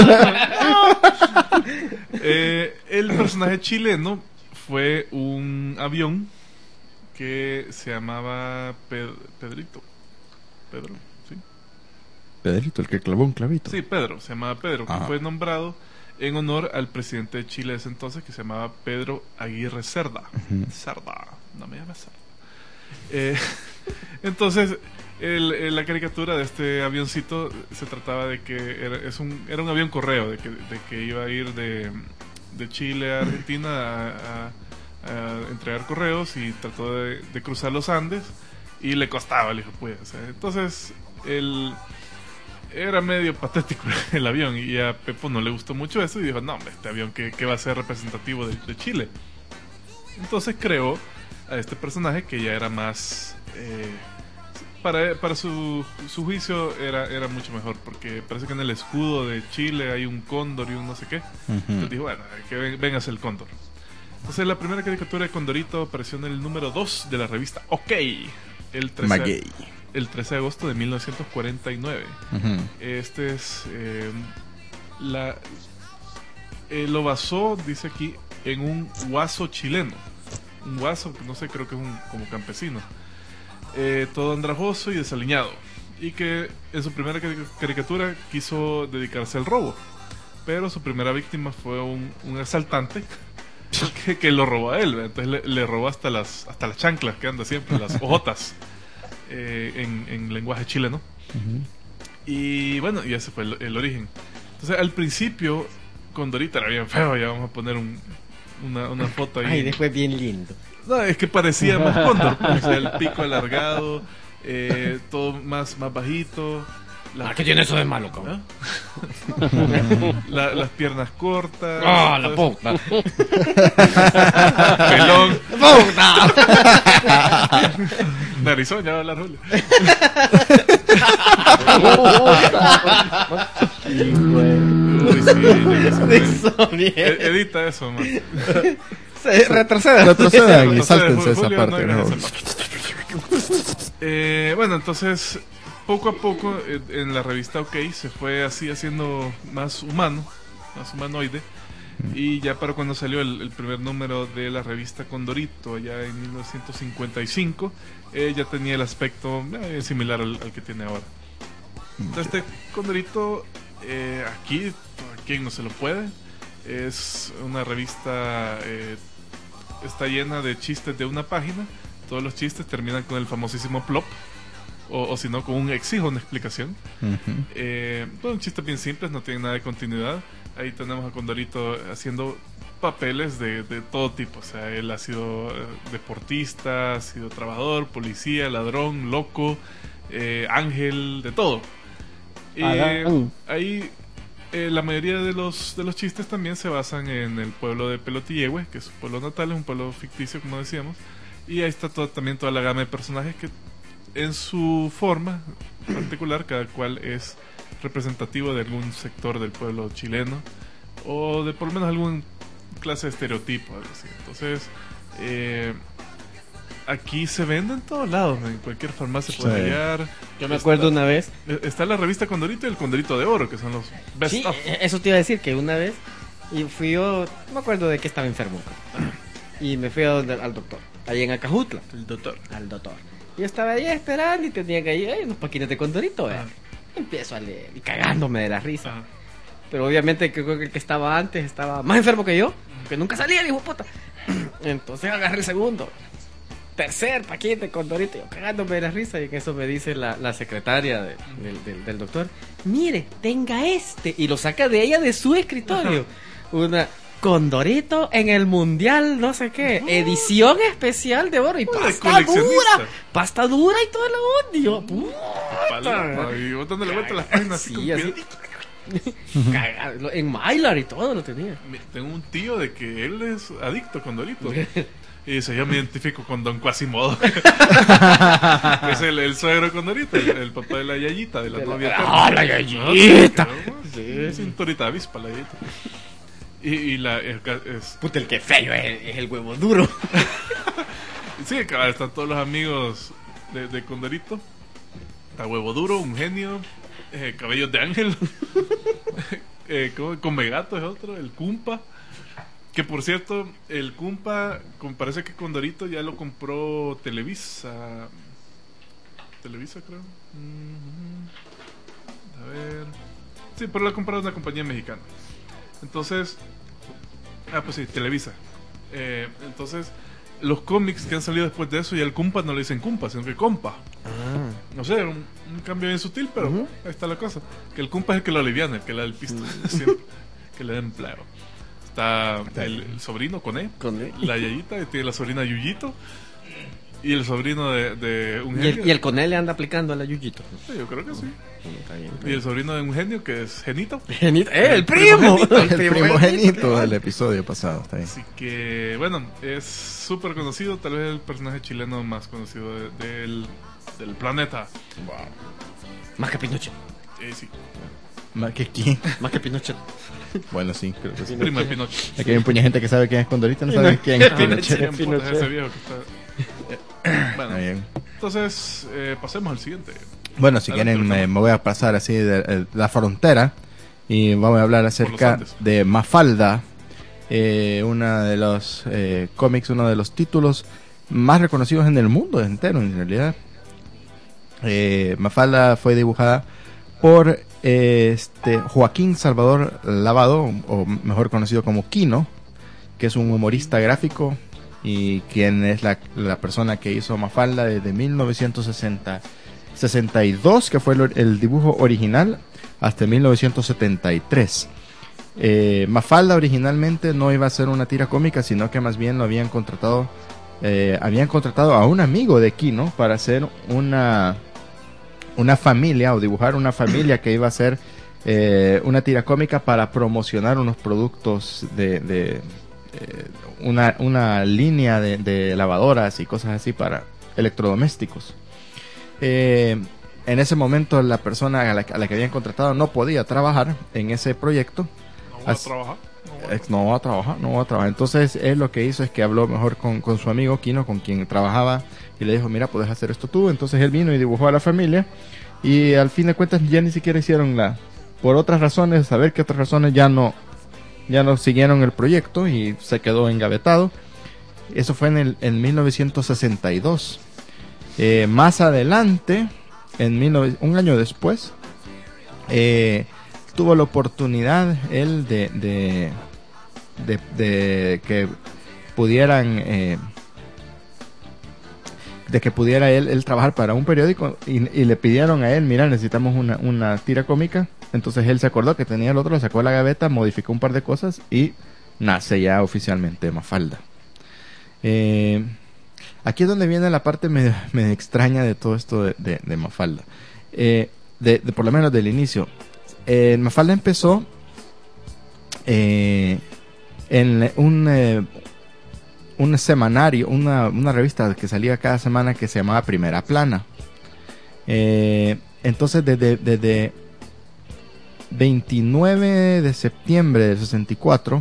Eh, el personaje chileno fue un avión que se llamaba Ped- Pedrito. Pedro, sí. Pedrito, el que clavó un clavito. Sí, Pedro, se llamaba Pedro, que Ajá. fue nombrado en honor al presidente de Chile de ese entonces, que se llamaba Pedro Aguirre Cerda. Cerda, no me llames Cerda. Eh, entonces, el- el- la caricatura de este avioncito se trataba de que era, es un, era un avión correo, de que, de que iba a ir de, de Chile a Argentina a, a- a entregar correos, y trató de, de cruzar los Andes y le costaba, le dijo, pues. O sea, entonces, el, era medio patético el avión, y a Pepo no le gustó mucho eso y dijo, no, hombre, este avión que, que va a ser representativo de, de Chile. Entonces creó a este personaje que ya era más eh, para, para su, su juicio era, era mucho mejor, porque parece que en el escudo de Chile hay un cóndor y un no sé qué. Entonces dijo, bueno, que ven- vengas el cóndor. Entonces la primera caricatura de Condorito apareció en el número dos de la revista OK, el trece, Maguey. el trece de agosto de mil novecientos cuarenta y nueve. Ujú. Este es eh, la eh, lo basó, dice aquí, en un guaso chileno. Un guaso, no sé, creo que es un como campesino. Eh, todo andrajoso y desaliñado. Y que en su primera cari- caricatura quiso dedicarse al robo. Pero su primera víctima fue un, un asaltante que, que lo robó a él. ¿verdad? Entonces le, le robó hasta las hasta las chanclas que anda siempre, las ojotas, eh, en, en lenguaje chileno. Y bueno, y ese fue el, el origen. Entonces al principio Condorito era bien feo. Ya vamos a poner un, una, una foto ahí. Ay, después bien lindo. No, es que parecía más cóndor, pues, o sea, el pico alargado, eh, todo más, más bajito. La, Ah, ¿qué tiene eso de malo, cabrón? la, las piernas cortas. ¡Ah, la puta! Pelón. ¡Puta! Narizón, ya va a hablar Julio. Sí, güey. Uy, sí, ya que se Eso, fue. bien. E- Edita eso, man. Se retroceda. Retrocedan y Entonces, sáltense esa Julio, parte. no hagas mejor. esa parte. Eh, bueno, entonces, poco a poco eh, en la revista OK se fue así haciendo más humano, más humanoide. Y ya para cuando salió el, el primer número de la revista Condorito, allá en mil novecientos cincuenta y cinco, eh, ya tenía el aspecto eh, similar al, al que tiene ahora. Entonces, este Condorito, eh, aquí, a quien no se lo puede, es una revista, eh, está llena de chistes de una página. Todos los chistes terminan con el famosísimo plop, o, o si no, con un exijo, una explicación. Ujú. Eh, bueno, chistes bien simples, no tienen nada de continuidad. Ahí tenemos a Condorito haciendo papeles de, de todo tipo. O sea, él ha sido eh, deportista, ha sido trabajador, policía, ladrón, loco, eh, ángel, de todo. Y Adán. ahí eh, la mayoría de los, de los chistes también se basan en el pueblo de Pelotillehue, que es su pueblo natal, es un pueblo ficticio, como decíamos. Y ahí está todo, también toda la gama de personajes que en su forma particular, cada cual es representativo de algún sector del pueblo chileno o de por lo menos alguna clase de estereotipo, algo así. Entonces, eh, aquí se vende en todos lados, en cualquier farmacia Sí. puede hallar. Yo me Está- acuerdo una vez. eh, Está la revista Condorito y el Condorito de Oro, que son los best Sí, of. eh, eso te iba a decir que una vez y fui yo, no me acuerdo de que estaba enfermo. Y me fui a donde, al doctor, ahí en Acajutla, El doctor. al doctor. Y yo estaba ahí esperando y tenía que ir, "Ay, unos paquines de Condorito, ¿verdad?". Empiezo a leer y cagándome de la risa. Ajá. Pero obviamente creo que el que estaba antes estaba más enfermo que yo, que nunca salía, el hijo de puta. Entonces agarré el segundo, tercer paquete con Dorito, yo cagándome de la risa. Y en eso me dice la, la secretaria de- del, del- del doctor: mire, tenga este. Y lo saca de ella de su escritorio. Una Condorito en el mundial, no sé qué, edición especial de oro y Uy, de pasta coleccionista. dura, pasta dura y todo lo onda. Y yo, puta. Paloma, y vos dándole vuelta a las páginas así, Sí, con así. cuidado. Cagado, en Mylar y todo lo tenía. Mi- Tengo un tío de que él es adicto con Doritos. Y dice, yo me identifico con Don Quasimodo. Es el, el suegro con Dorito, el, el papá de la Yayita, de la De la- novia. ¡Ah, eterna. la Yayita! ¿No? Sí, es un torita avispa la Yayita. Y, y la... Es, es- Puta, el que feo es, es el huevo duro. sí, cabal, están todos los amigos de, de Condorito. Está Huevo Duro, un genio, eh, Cabellos de Ángel, eh, ¿cómo? Comegato es otro, el Cumpa. Que por cierto, el Cumpa, con- parece que Condorito ya lo compró Televisa. Televisa, creo. Mhm. A ver. Sí, pero lo ha comprado una compañía mexicana. Entonces. Ah, pues sí, Televisa. Eh, entonces, los cómics que han salido después de eso, ya el Cumpa no le dicen Cumpa, sino que Compa. No sé, un, un cambio bien sutil, pero Ujú. ahí está la cosa. Que el Cumpa es el que lo aliviana, el que le da el pisto, siempre, que le da empleo. Está el, el sobrino con E, Con E. la Yayita, y tiene la sobrina Yuyito, y el sobrino de, de un Y genio. el, y el con él le anda aplicando a la Yuyito. Sí, yo creo que sí. Está bien. Y el sobrino de un genio que es Genito. Genito- ¡Eh, el El primo! primogenito. El primogénito del episodio pasado. Está bien. Así que, bueno, es súper conocido, tal vez el personaje chileno más conocido de- del, del planeta. Más que Pinochet. Eh, sí, Más que quién. Más que Pinochet. Bueno, sí, creo que sí. prima de Pinochet. Aquí hay un puño de gente que sabe quién es Condorito, no sabe quién es Ah, Pinochet. bien, puta, Pinochet. ese viejo que está... Bueno, Está bien. entonces eh, pasemos al siguiente. Bueno, si Adelante, quieren, por me, favor. me voy a pasar así de, de la frontera y vamos a hablar acerca Andes. de Mafalda, eh, una de los eh, cómics, uno de los títulos más reconocidos en el mundo entero, en realidad. Eh, Mafalda fue dibujada por eh, este Joaquín Salvador Lavado, o mejor conocido como Kino, que es un humorista gráfico y quien es la, la persona que hizo Mafalda desde mil novecientos sesenta y dos, que fue el, el dibujo original, hasta mil novecientos setenta y tres. Eh, Mafalda originalmente no iba a ser una tira cómica, sino que más bien lo habían contratado eh, habían contratado a un amigo de Kino para hacer una, una familia o dibujar una familia que iba a ser eh, una tira cómica para promocionar unos productos de, de eh, una, una línea de, de lavadoras y cosas así para electrodomésticos. Eh, en ese momento la persona a la, a la que habían contratado no podía trabajar en ese proyecto. No voy a As- trabajar. No voy a- Eh, No va a trabajar, no va a trabajar. Entonces él lo que hizo es que habló mejor con, con su amigo Kino, con quien trabajaba, y le dijo, mira, puedes hacer esto tú. Entonces él vino y dibujó a la familia, y al fin de cuentas ya ni siquiera hicieron la... Por otras razones, saber qué otras razones, ya no, ya no siguieron el proyecto y se quedó engavetado. Eso fue en, el, en mil novecientos sesenta y dos. Eh, más adelante, en mil nove- un año después, eh, tuvo la oportunidad él de, de, de, de que pudieran eh, de que pudiera él, él trabajar para un periódico, y, y le pidieron a él, mira, necesitamos una, una tira cómica. Entonces él se acordó que tenía el otro, lo sacó de la gaveta, modificó un par de cosas y nace ya oficialmente Mafalda. Eh, aquí es donde viene la parte medio, medio extraña de todo esto de, de, de Mafalda. Eh, de, de por lo menos del inicio. Eh, Mafalda empezó eh, en un, eh, un semanario, una, una revista que salía cada semana que se llamaba Primera Plana. Eh, entonces desde, desde veintinueve de septiembre del sesenta y cuatro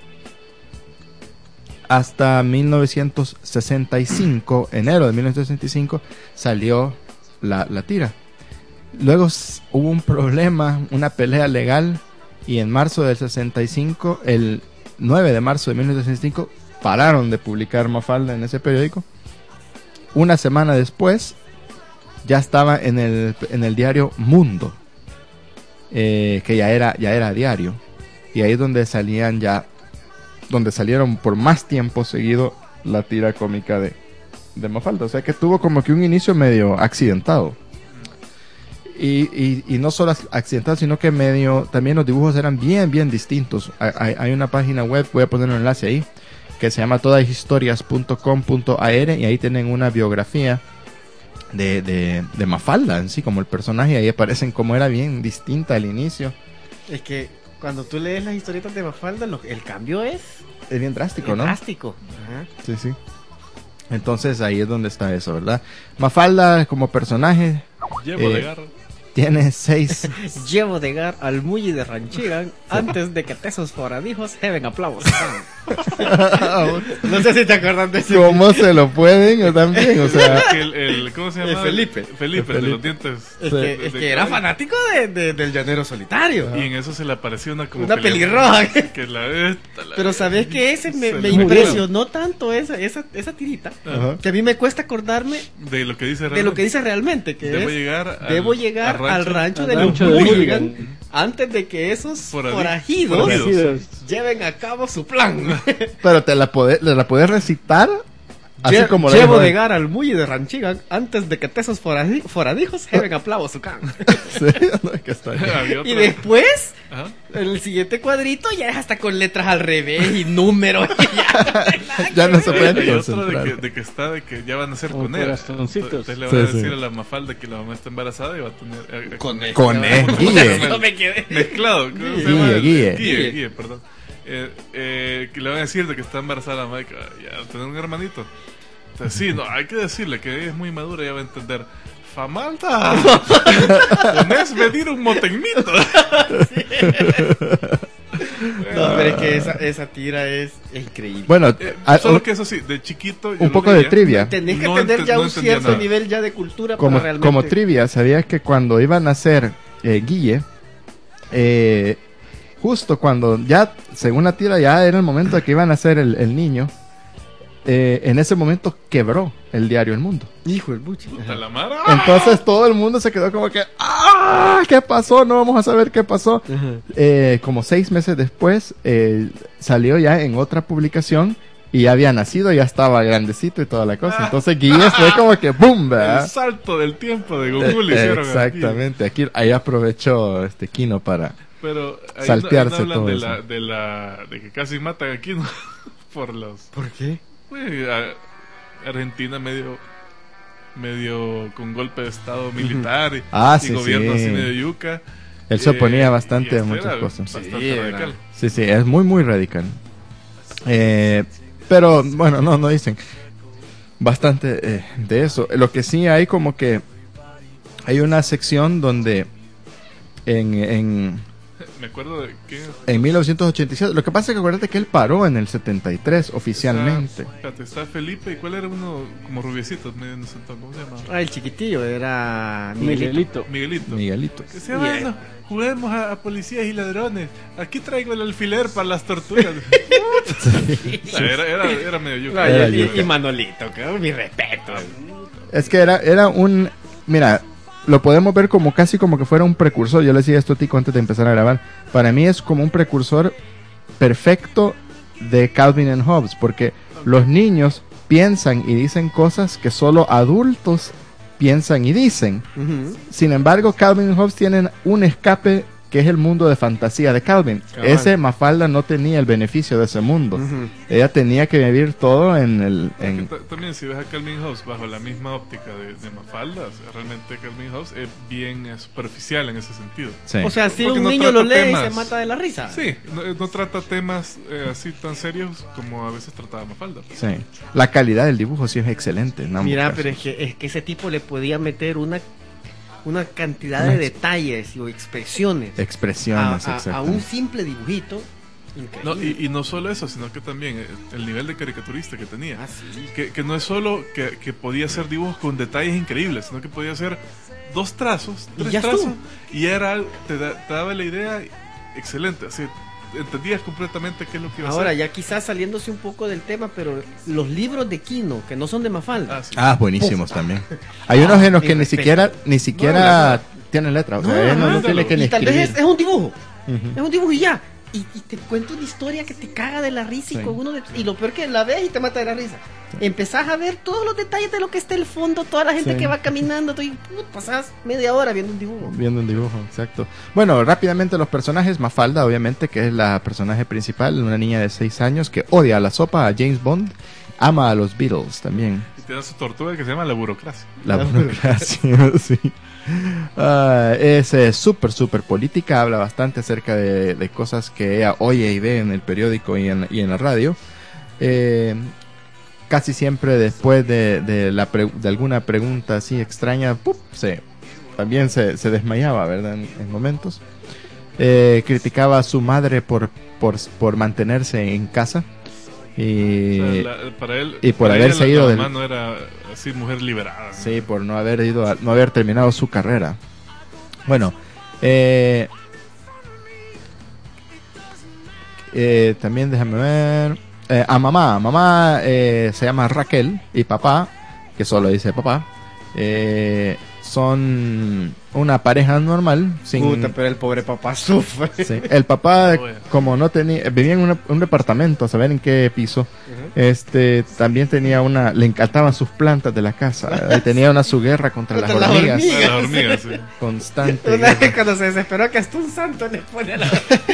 hasta mil novecientos sesenta y cinco, enero de mil novecientos sesenta y cinco, salió la, la tira. Luego s- hubo un problema, una pelea legal, y en marzo del sesenta y cinco, el nueve de marzo de mil novecientos sesenta y cinco, pararon de publicar Mafalda en ese periódico. Una semana después, ya estaba en el, en el diario Mundo, eh, que ya era, ya era diario, y ahí es donde salían ya, donde salieron por más tiempo seguido la tira cómica de, de Mafalda. O sea que tuvo como que un inicio medio accidentado. Y, y, y no solo accidentado, sino que medio, también los dibujos eran bien, bien distintos. Hay, hay, hay una página web, voy a poner un enlace ahí, que se llama todashistorias punto com punto a r, y ahí tienen una biografía de, de, de Mafalda en sí, como el personaje, y ahí aparecen como era bien distinta al inicio. Es que cuando tú lees las historietas de Mafalda, lo- el cambio es Es bien drástico, ¿no? drástico. Ajá. Sí, sí. Entonces ahí es donde está eso, ¿verdad? Mafalda como personaje Llevo Eh, de garra. tiene seis... Llevo de gar al muelle de Ranchigan antes de que tesos foradijos lleven aplausos. No sé si te acuerdas de ese. ¿Cómo se lo pueden? Yo también, o sea... Que el, el- ¿Cómo se El llama? Felipe. Felipe, El de los Felipe. dientes. Es Sí. que, es que era fanático de, de- del llanero solitario. Y en eso se le apareció una como Una pelirroja. pelirroja. Que la esta, la- Pero sabes que ese me, Se me le impresionó tanto esa, esa, esa tirita Ajá. que a mí me cuesta acordarme De lo que dice de lo realmente. que dice realmente, que Debo es llegar al- debo llegar al al rancho- rancho, al de rancho los de Mulligan Mulligan. antes de que esos Foradi- forajidos forajidos. lleven a cabo su plan. Pero te la podés, te la podés recitar así Lle- como la Llevo dijo de él. llegar al muelle de Ranchigan antes de que tesos foradi- foradijos lleven a cabo su can. Sí, no, es que está bien. Había Y otro- después, Ajá. en el siguiente cuadrito ya es hasta con letras al revés y números. Y ya, Ya no se Hay, pueden hay otro de concentrar. que, de que está de que ya van a ser Como con él. corazoncitos. Entonces le van a Sí, decir sí. a la Mafalda que la mamá está embarazada y va a tener eh, eh, Con él. Con él, Guille. No me quedé. mezclado. ¿Cómo se Guille, llama? Guille. Guille, Guille, perdón. Eh, eh, que le van a decir de que está embarazada la mamá, que ah, ya va a tener un hermanito. Entonces, sí, no, hay que decirle que ella es muy madura y ya va a entender. Famalta, ponés medir un motenmito. No, pero es que esa, esa tira es increíble. Bueno, Eh, a- solo un- que eso sí, de chiquito. yo un lo poco de leía. trivia. Tenés que no tener ente- ya no un entendía cierto nada. nivel ya de cultura Como, para realmente... como trivia, ¿sabías que cuando iban a hacer eh, Guille, eh, justo cuando ya, según la tira, ya era el momento de que iban a hacer el, el niño, eh, en ese momento quebró el diario El Mundo. Hijo del buche. Puta la mara. Entonces todo el mundo se quedó como que, ¡ah! ¿Qué pasó? No vamos a saber qué pasó. Eh, como seis meses después, eh, salió ya en otra publicación y ya había nacido, ya estaba grandecito y toda la cosa. Entonces Guille fue como que ¡boom! El ¿verdad? salto del tiempo de Goku le Eh, hicieron aquí. Exactamente, aquí ahí aprovechó este Kino para Pero ahí Saltearse no, ahí no hablan todo de eso. la, de la de que casi matan aquí, ¿no? Por los ¿Por qué? Uy, a- Argentina medio medio con golpe de estado militar y, Ah, y sí, gobierno sí. así medio yuca. Él se oponía Eh, bastante y a este muchas era cosas. Bastante Sí, radical. era. Sí, sí, es muy, muy radical. Eh, pero, bueno, no, no dicen bastante eh, de eso. Lo que sí hay como que hay una sección donde en, en, Me acuerdo de que en mil novecientos ochenta y siete, lo que pasa es que acuérdate que él paró en el setenta y tres oficialmente. Está, fíjate, está Felipe, ¿y cuál era uno como rubiecito medio inocentón? ¿Cómo se llamaba? Ah, el chiquitillo era Miguelito. Miguelito. Miguelito. Miguelito. Que decía, bueno, juguemos a, a policías y ladrones. Aquí traigo el alfiler para las tortugas. O sea, era, era, era medio yuca. No, Era y, yuca. y Manolito, que mi respeto. Es que era, era un... Mira, lo podemos ver como casi como que fuera un precursor. Yo le decía esto a Tico antes de empezar a grabar. Para mí es como un precursor perfecto de Calvin and Hobbes, porque los niños piensan y dicen cosas que solo adultos piensan y dicen. Ujú. Sin embargo, Calvin y Hobbes tienen un escape que es el mundo de fantasía de Calvin. Cabal. Ese Mafalda no tenía el beneficio de ese mundo. Ujú. Ella tenía que vivir todo en el... Que En... ta- También si ves a Calvin Hobbes bajo la misma óptica de, de Mafalda, o sea, realmente Calvin Hobbes es bien eh, superficial en ese sentido. Sí. O sea, si Porque un no niño lo trata lee y temas. se mata de la risa. Sí, no, no trata temas eh, así tan serios como a veces trataba Mafalda. Sí. La calidad del dibujo sí es excelente. en ambos Mira, casos. pero es que, es que ese tipo le podía meter una, una cantidad de Una- detalles y o expresiones a, Expresiones, a- exacto. a un simple dibujito No, increíble. y, y no solo eso, sino que también eh, el nivel de caricaturista que tenía. Ah, sí. Que, que no es solo que, que podía hacer dibujos con detalles increíbles, sino que podía hacer dos trazos, Y tres ya trazos, estuvo. y era algo- te, da- te daba la idea excelente. Así, entendías completamente qué es lo que iba a Ahora, hacer. ya quizás saliéndose un poco del tema, pero los libros de Kino, que no son de Mafalda. Ah, sí. Ah, buenísimos también. Hay unos en los que mi ni respeto. siquiera ni siquiera letra. tienen letra. O No, sea, él no, ajá, no tiene que y ni tal vez escribir. es, es un dibujo. Ujú. Es un dibujo y ya. Y, y te cuento una historia que te caga de la risa y Sí. con uno de- y lo peor que la ves y te mata de la risa. Empezás a ver todos los detalles de lo que está el fondo, toda la gente Sí. que va caminando, tú, y put, pasás media hora viendo un dibujo. Viendo un dibujo, exacto. Bueno, rápidamente los personajes. Mafalda, obviamente, que es la personaje principal, una niña de seis años que odia a la sopa, a James Bond, ama a los Beatles también. Y tiene su tortuga que se llama la burocracia. La burocracia, sí. Ah, es eh, súper, súper política, habla bastante acerca de, de cosas que ella oye y ve en el periódico y en, y en la radio. Eh, casi siempre después de, de, la pre- de alguna pregunta así extraña, ¡pup! se, también se, se desmayaba, ¿verdad? En, en momentos. Eh, criticaba a su madre por, por, por mantenerse en casa. Y, O sea, la- para él, y por para haberse ella, la- ido la del- mamá no era así mujer liberada. ¿no? sí, por no haber ido a- no haber terminado su carrera. Bueno, eh, eh, también déjame ver. Eh, a mamá, mamá eh, se llama Raquel y papá, que solo dice papá, eh, son una pareja normal. Sin, Puta, pero el pobre papá sufre. sí. El papá, Bueno. como no tenía, vivía en una- un departamento, a saber en qué piso. Este también tenía una, le encantaban sus plantas de la casa. Y tenía una su guerra contra, Contra las las hormigas, hormigas. Las hormigas, sí. constante. Una vez guerra. cuando se desesperó que hasta un santo le pone a la...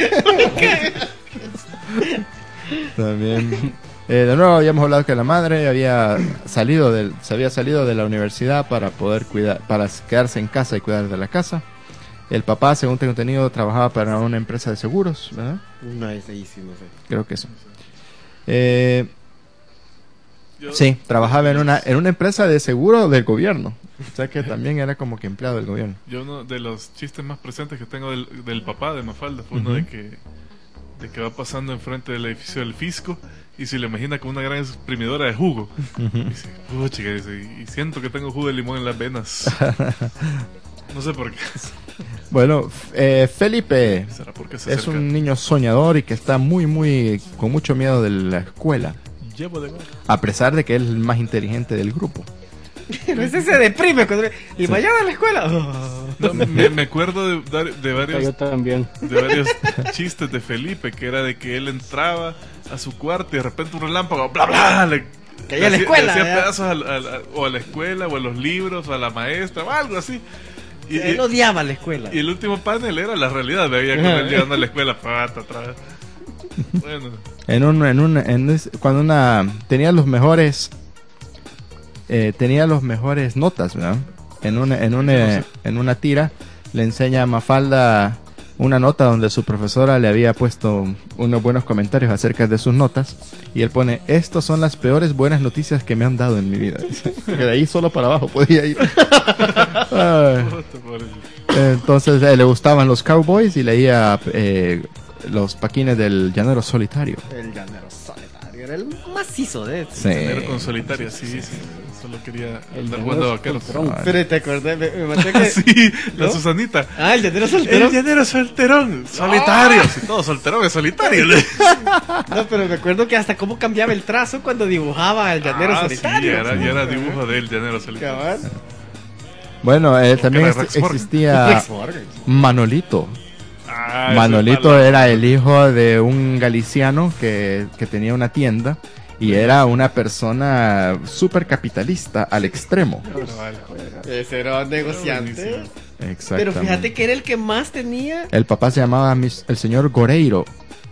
También. Eh, de nuevo habíamos hablado que la madre había salido del, se había salido de la universidad para poder cuidar, para quedarse en casa y cuidar de la casa. El papá, según tengo entendido, trabajaba para una empresa de seguros, ¿verdad? No, ese ahí sí, no sé. Creo que eso. Eh, Yo- sí, trabajaba en una, en una empresa de seguro del gobierno. O sea que también era como que empleado del gobierno. Yo uno de los chistes más presentes que tengo del, del papá de Mafalda fue uno Ujú. de que de que va pasando enfrente del edificio del fisco y se lo imagina con una gran exprimidora de jugo. Y dice, pucha, que dice, y siento que tengo jugo de limón en las venas. No sé por qué. Bueno, eh, Felipe ¿Será porque se es acerca? un niño soñador y que está muy, muy, con mucho miedo de la escuela. Llevo de A pesar de que es el más inteligente del grupo. Pero ese se deprime cuando... Y mañana a la escuela... Oh. No, me, me acuerdo de, de, de Yo varios también. de varios chistes de Felipe, que era de que él entraba a su cuarto y de repente un relámpago, bla bla, le Caía a la le hacía- escuela, le hacía ¿verdad? pedazos al- al- al- o a la escuela, o a los libros, o a la maestra, o algo así. Y, Él y- odiaba la escuela. y el último panel era la realidad, veía con él llegando a la escuela, pata atrás. Bueno, En un, en un, en es- cuando una tenía los mejores eh, tenía los mejores notas, ¿verdad? En una, en una, en una tira le enseña a Mafalda una nota donde su profesora le había puesto unos buenos comentarios acerca de sus notas y él pone, estas son las peores buenas noticias que me han dado en mi vida. De ahí solo para abajo podía ir. Ay. Entonces eh, le gustaban los Cowboys y leía eh, los paquines del Llanero Solitario. El Llanero Solitario era el macizo de Sí. Llanero con solitaria, sí, sí. Solo quería El andar Llanero jugando a vaqueros. Solterón. Pero te acordé, me, me maté que... Sí, la ¿no? Susanita. Ah, el Llanero Solterón. El llanero solterón, solitario. Si todo solterón es solitario. No, pero me acuerdo que hasta cómo cambiaba el trazo cuando dibujaba el Llanero Ah, Solitario. Sí, era, ya era dibujo del llanero solitario. Cabal. Bueno, eh, también era ex- Rex Morgan. existía Rex Morgan. Manolito. Ah, ese Manolito palo. era el hijo de un galiciano que, que tenía una tienda y era una persona súper capitalista al extremo. Cabal. Ese era un negociante. Buenísimo. Exactamente. Pero fíjate que era el que más tenía El papá se llamaba mis- el señor Goreiro.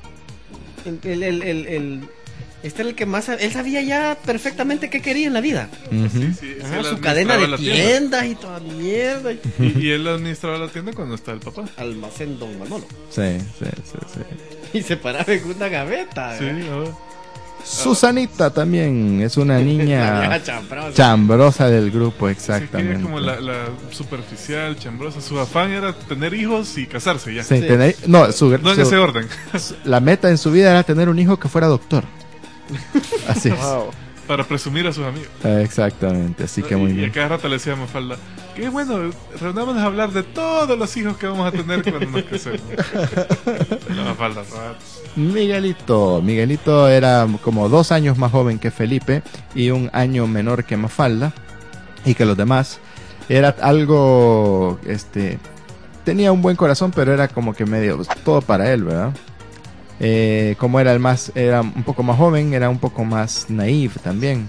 el, el, el, el- este era el que más él sabía ya perfectamente qué quería en la vida. Ujú. Sí, sí, Ajá, él su cadena de administraba la tienda. tiendas y toda mierda. Y... Y, y él administraba la tienda cuando estaba el papá. Almacén Don Manolo. Sí, sí, sí, sí. Y se paraba en una gaveta. Sí, ¿eh? ah. Susanita también es una La niña vieja chambrosa. chambrosa del grupo, Sí, exactamente. que era como la, la superficial, chambrosa. Su afán era tener hijos y casarse ya. Sí, Sí. tener- no, su, No en su- ese orden. la meta en su vida era tener un hijo que fuera doctor. Así es. Wow. Para presumir a sus amigos. Exactamente, así que muy y, y a bien. cada rato le decía a Mafalda, qué bueno, reunámonos a hablar de todos los hijos que vamos a tener cuando nos casemos. La Mafalda, ¿verdad? Miguelito, Miguelito era como dos años más joven que Felipe y un año menor que Mafalda y que los demás. Era algo, este, tenía un buen corazón, pero era como que medio pues, todo para él, ¿verdad? Eh, como era el más, era un poco más joven, era un poco más naive también.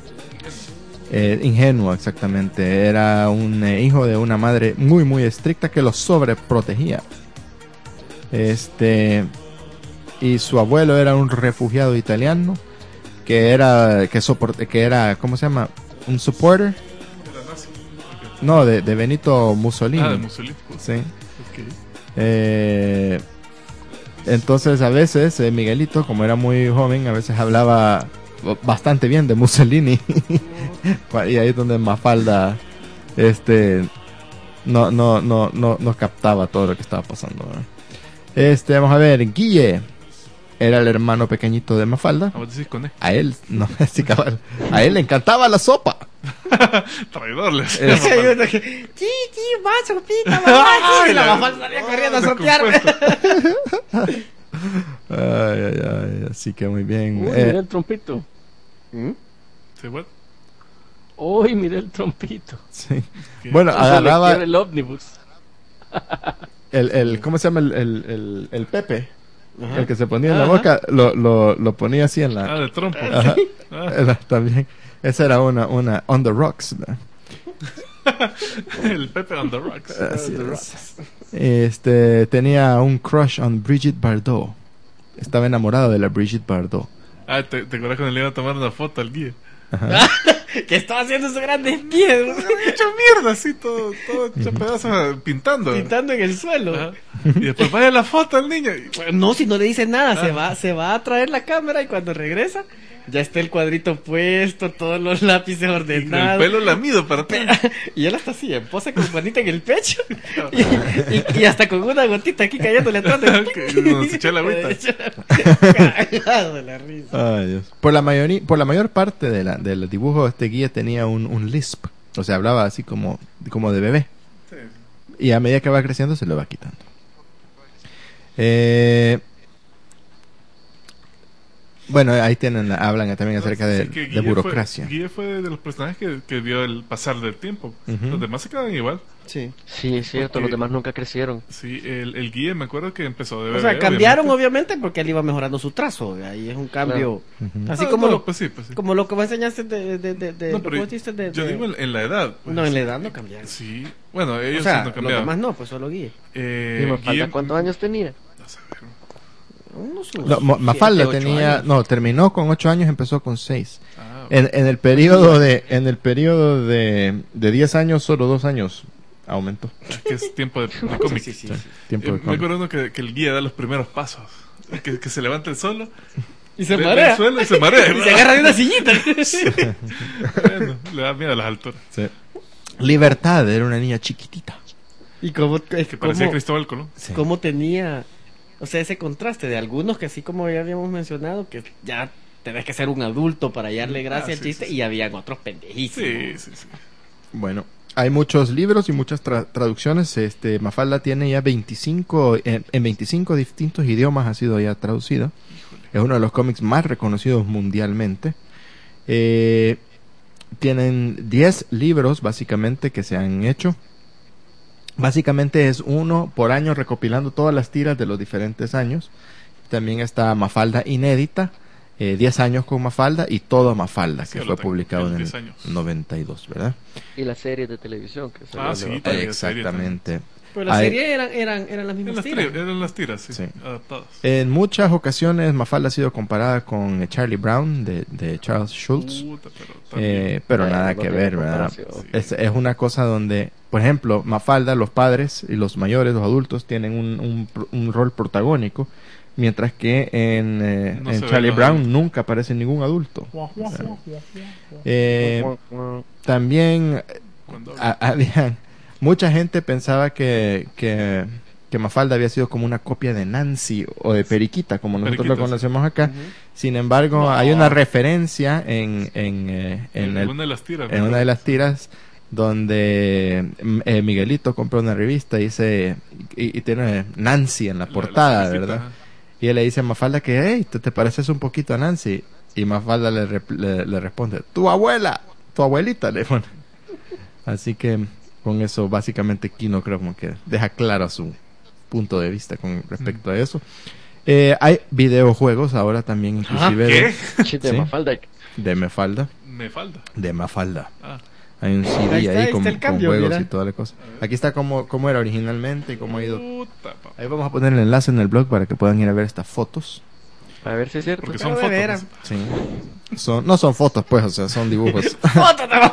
Eh, ingenuo, exactamente. Era un eh, hijo de una madre muy, muy estricta que lo sobreprotegía. Este, y su abuelo era un refugiado italiano que era, que soporte, que era, ¿cómo se llama? Un supporter. De la nazi. Ok. No, de, de Benito Mussolini. Ah, de Mussolini. Sí. Ok. Eh, entonces a veces eh, Miguelito, como era muy joven, a veces hablaba bastante bien de Mussolini. Y ahí es donde Mafalda este no no no no no captaba todo lo que estaba pasando, ¿verdad? Este, vamos a ver, Guille era el hermano pequeñito de Mafalda. Ah, vos decís con él. A él, no, sí, cabal. A él le encantaba la sopa. Traidor, le decía Eh, Mafalda. Hay uno que, sí, sí, va, sopita, mamá, sí. Y la la- mamá salía corriendo a Ah, sopearme. descompuesto. Ay, ay, ay, así que muy bien. Uy, Eh, mira el trompito. Sí, bueno. Uy, mira el trompito. sí. ¿Qué? Bueno, Eso le agarraba quiere el ómnibus. el, el, ¿cómo se llama? El, el, el, el Pepe. Ajá. El que se ponía en la Ajá. boca, lo, lo, lo ponía así en Ah, la... de trompo. Ajá. Ah, Era también. Esa era una, una On the Rocks, ¿verdad? el Pepe on the Rocks. Así es. Este, tenía un crush on Brigitte Bardot. Estaba enamorado de la Brigitte Bardot. Ah, ¿te, te acuerdas cuando le iba a tomar una foto al guía? Que estaba haciendo sus grandes pies, Hecho mierda, así, todo, todo hecho pedazos pintando. pintando en el suelo. Ajá. Y después vaya la foto al niño. y- Pues no, si no le dice nada, se Ah. va, se va a traer la cámara y cuando regresa, ya está el cuadrito puesto, todos los lápices Y el ordenados. pelo lamido para atrás. Y él está así, en pose con manita en el pecho. Y, y- y hasta con una gotita aquí cayéndole atrás del Que donde se echa la agüita. Cagado de la risa. Ay, Dios. Por la mayoría, por la mayor parte de la, del dibujo, este guía tenía un, un lisp. O sea, hablaba así como, como de bebé. Sí. Y a medida que va creciendo se lo va quitando. Eh, bueno, ahí tienen, hablan también acerca de, Sí, que de Guille burocracia. Fue, Guille fue de los personajes que, que vio el pasar del tiempo. Ujú. Los demás se quedan igual. Sí. Sí, es cierto, Porque- los demás nunca crecieron. Sí, el, el Guille me acuerdo que empezó de O bebé. sea, cambiaron obviamente. obviamente porque él iba mejorando su trazo. Ahí es un cambio. Ujú. Así Ah, como, no, lo, pues sí, pues sí. como lo que vos enseñaste de. de, de, de No, lo pero que vos dijiste de- yo de- digo en, en la edad. pues. No, en la edad no cambiaron. Sí, bueno, ellos O sea, sí no los cambiaban. demás no, pues solo Guille. Eh, Y me falta Guille- cuántos años tenía. No sé, pero- Unos No, Mo- siete, Mafalda ocho tenía, años. no, terminó con ocho años, empezó con seis. Ah, En, en el periodo de en el periodo de de diez años, solo dos años aumentó. Es que es tiempo de, de cómic. Sí, sí, sí. Tiempo Eh, de me cómic. acuerdo uno que, que el guía da los primeros pasos. Que, que se levanta el solo. Y se ve- ve marea. el suelo y se marea. Y se agarra de una sillita. Bueno, le da miedo a las alturas. Sí. Libertad era una niña chiquitita. Y cómo, es Que parecía cómo- Cristóbal Colón. Sí. cómo tenía, o sea, ese contraste de algunos que así como ya habíamos mencionado, que ya tenés que ser un adulto para hallarle gracia Ah, al sí, chiste, sí, sí. y habían otros pendejísimos. Sí, sí, sí. Bueno, hay muchos libros y muchas tra- traducciones. Este Mafalda tiene ya veinticinco en, en veinticinco distintos idiomas ha sido ya traducida. Es uno de los cómics más reconocidos mundialmente. Eh, tienen diez libros básicamente que se han hecho. Básicamente es uno por año recopilando todas las tiras de los diferentes años. También está Mafalda inédita, eh, diez años con Mafalda y todo Mafalda, Sí, que lo fue tengo, publicado el en diez el años. noventa y dos, ¿verdad? Y las series de televisión que Ah, salió sí, luego. también. serie Exactamente. Pero la Hay- serie eran, eran, eran las En mismas las, tiras. tiras, eran las tiras, sí, Sí. adaptadas. En muchas ocasiones Mafalda ha sido comparada con Charlie Brown de, de Charles Schulz, Puta, pero también. eh, pero Bueno, nada no que tiene ver, ¿verdad? comparación. Es, es una cosa donde, por ejemplo, Mafalda, los padres y los mayores, los adultos, tienen un, un, pr- un rol protagónico, mientras que en, eh, No en se ven Charlie los Brown adultos. nunca aparece ningún adulto. Eh, también Cuando a- había mucha gente pensaba que, que, que Mafalda había sido como una copia de Nancy o de Periquita, como nosotros Periquita, lo conocemos acá. Ujú. Sin embargo, No. hay una referencia en, en, eh, en, en el- una de las tiras. en ¿no? una de las tiras donde mm, eh, Miguelito compra una revista y dice y, y tiene Nancy en la La- la portada, chiquitita, ¿verdad? ajá. Y él le dice a Mafalda que, hey, te, te pareces un poquito a Nancy. Y Mafalda le, rep- le, le responde, tu abuela, tu abuelita, le pone. Así que con eso básicamente Kino creo como que deja claro su punto de vista con respecto a eso. Eh, hay videojuegos ahora también inclusive ¿Qué? Chiste Sí. de Mafalda. de, de Mafalda. Me falta. De Mafalda. Ah, Hay un C D Ahí ahí, está, ahí está con, el con cambio, juegos mira. y toda la cosa. Aquí está como, como era originalmente y cómo ha ido. puta, papá. Ahí vamos a poner el enlace en el blog para que puedan ir a ver estas fotos. A ver si es cierto. Porque Pero son de fotos. veras. pues. Sí. Son, no son fotos, pues, o sea, son dibujos. ¡Foto de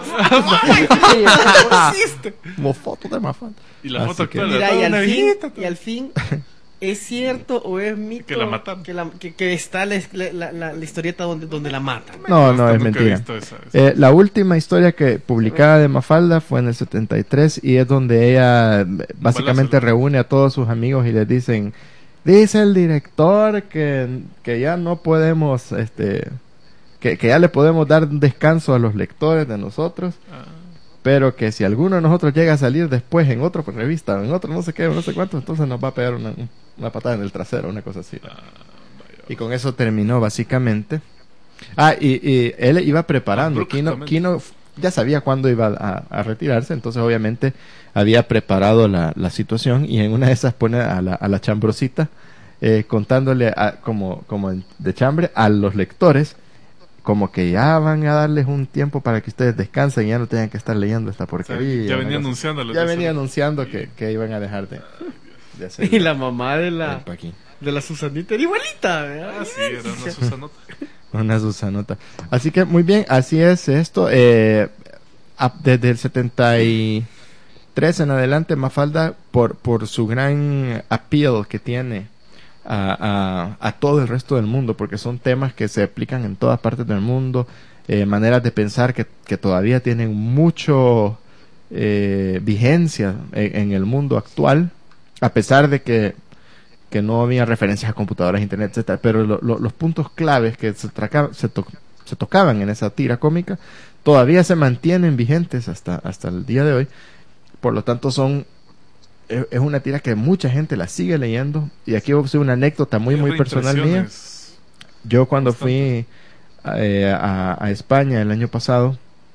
Sí, existe! Como fotos de Mafalda. Y la Así foto que- actual. Mira, toda y una al, fin, viejita, y al fin, ¿es cierto o es mito Que la mataron. que, la- que- que está la, la, la- la historieta donde, donde la matan? No, no, Hasta es nunca he mentira. visto esa- esa. Eh, la última historia que publicada de Mafalda fue en el setenta y tres y es donde ella eh, básicamente balazo. reúne a todos sus amigos y les dicen, dice el director que, que ya no podemos, este, que, que ya le podemos dar un descanso a los lectores de nosotros, Ah, pero que si alguno de nosotros llega a salir después en otra revista o en otro no sé qué, no sé cuánto, entonces nos va a pegar una, una patada en el trasero, una cosa así. ah, vaya. Y con eso terminó básicamente. Ah, y, y él iba preparando. Ah, Brooke Kino, también. Kino f- ya sabía cuándo iba a, a retirarse, entonces obviamente había preparado la, la situación y en una de esas pone a la, a la chambrosita eh, contándole a- como, como en- de chambre a los lectores como que ya van a darles un tiempo para que ustedes descansen y ya no tengan que estar leyendo esta O sea, porquería. ya una venía cosa. anunciándolo. Ya de venía eso. anunciando que, que iban a dejar de, de hacer Y la mamá de el la, Paquín. de la Susanita era igualita, ¿verdad? Ah, sí, era una Susanota. Una Susanota. Así que muy bien, así es esto. Eh, a- desde el setenta y tres en adelante, Mafalda, por, por su gran appeal que tiene a, a, a todo el resto del mundo, porque son temas que se aplican en todas partes del mundo, eh, maneras de pensar que, que todavía tienen mucho eh, vigencia en, en el mundo actual, a pesar de que que no había referencias a computadoras, internet, etcétera, pero lo- lo- los puntos claves que se, traca- se, to- se tocaban en esa tira cómica todavía se mantienen vigentes hasta, hasta el día de hoy. Por lo tanto, son es, es una tira que mucha gente la sigue leyendo. Y aquí voy a hacer una anécdota muy, muy personal mía. Reimpresiones. Yo cuando fui eh, a, a España el año pasado,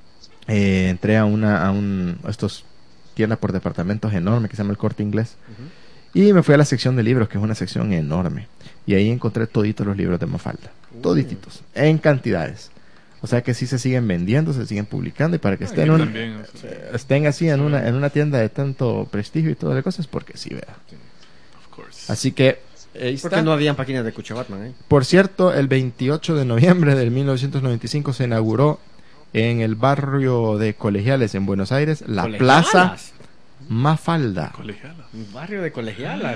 eh, entré a una a un a estos tiendas por departamentos enorme que se llama el Corte Inglés. Y me fui a la sección de libros, que es una sección enorme. Y ahí encontré toditos los libros de Mafalda. Todititos. En cantidades. O sea que sí se siguen vendiendo, se siguen publicando. Y para que estén, Aquí un- también, o sea, estén así en Sí. una, en una tienda de tanto prestigio y todas las cosas, porque sí, vea. of course. Así que ahí Porque está. no habían páginas de Cucha Batman, ¿eh? Por cierto, el veintiocho de noviembre de mil novecientos noventa y cinco se inauguró en el barrio de Colegiales en Buenos Aires, la Colegialas. Plaza Mafalda. Colegiala. Un barrio de colegialas.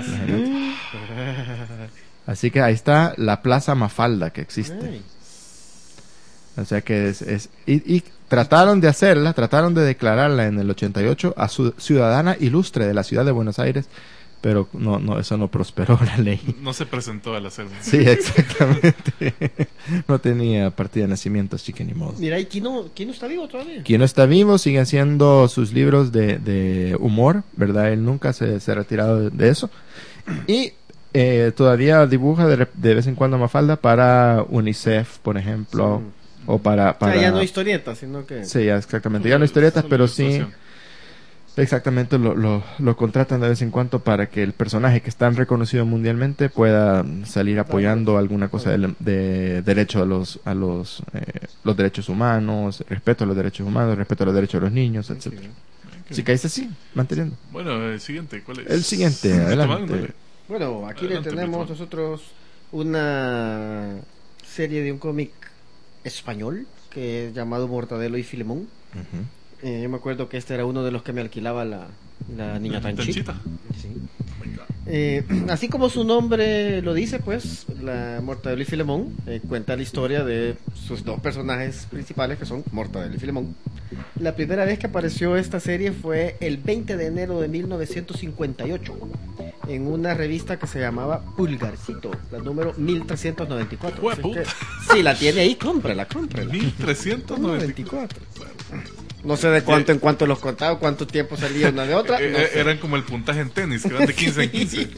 Así que ahí está la Plaza Mafalda que existe. Ay. O sea que es... es y, y trataron de hacerla, trataron de declararla en el ochenta y ocho a su ciudadana ilustre de la ciudad de Buenos Aires, pero no, no, eso no prosperó la ley. No se presentó a la selva. Sí, exactamente. No tenía partida de nacimiento, así que ni modo. Mira, ¿y quién no, quién no está vivo todavía? Quien no está vivo sigue haciendo sus libros de, de humor, ¿verdad? Él nunca se, se ha retirado de, de eso. Y eh, todavía dibuja de, re- de vez en cuando Mafalda para UNICEF, por ejemplo, Sí. o para... O para... sea, ya no historietas, sino que... Sí, ya, exactamente. Ya no historietas, Solo pero sí... ilustración. Exactamente, lo, lo, lo contratan de vez en cuando para que el personaje que es tan reconocido mundialmente pueda salir apoyando alguna cosa de, de derecho a los a los eh, los derechos humanos, respeto a los derechos humanos, respeto a los derechos de los niños, etcétera. Ok. Así que ahí está así, manteniendo. Bueno, el siguiente, ¿cuál es? El siguiente, Tomás, adelante. dale. Bueno, aquí Adelante, le tenemos Beto. nosotros una serie de un cómic español que es llamado Mortadelo y Filemón. Ujú. Eh, yo me acuerdo que este era uno de los que me alquilaba la, la niña Tanchita. Tanchita. Sí. Eh, así como su nombre lo dice, pues, la Mortadelo y Filemón eh, cuenta la historia de sus dos personajes principales, que son Mortadelo y Filemón. La primera vez que apareció esta serie fue el veinte de enero de mil novecientos cincuenta y ocho, en una revista que se llamaba Pulgarcito, la número mil trescientos noventa y cuatro. Así ¡Hueputa! que, sí, la tiene ahí, cómprala, cómprala. mil trescientos noventa y cuatro. No sé de cuánto en cuánto los contaba, cuánto tiempo salía una de otra. Eh, no eh, sé. Eran como el puntaje en tenis, que van de quince en quince.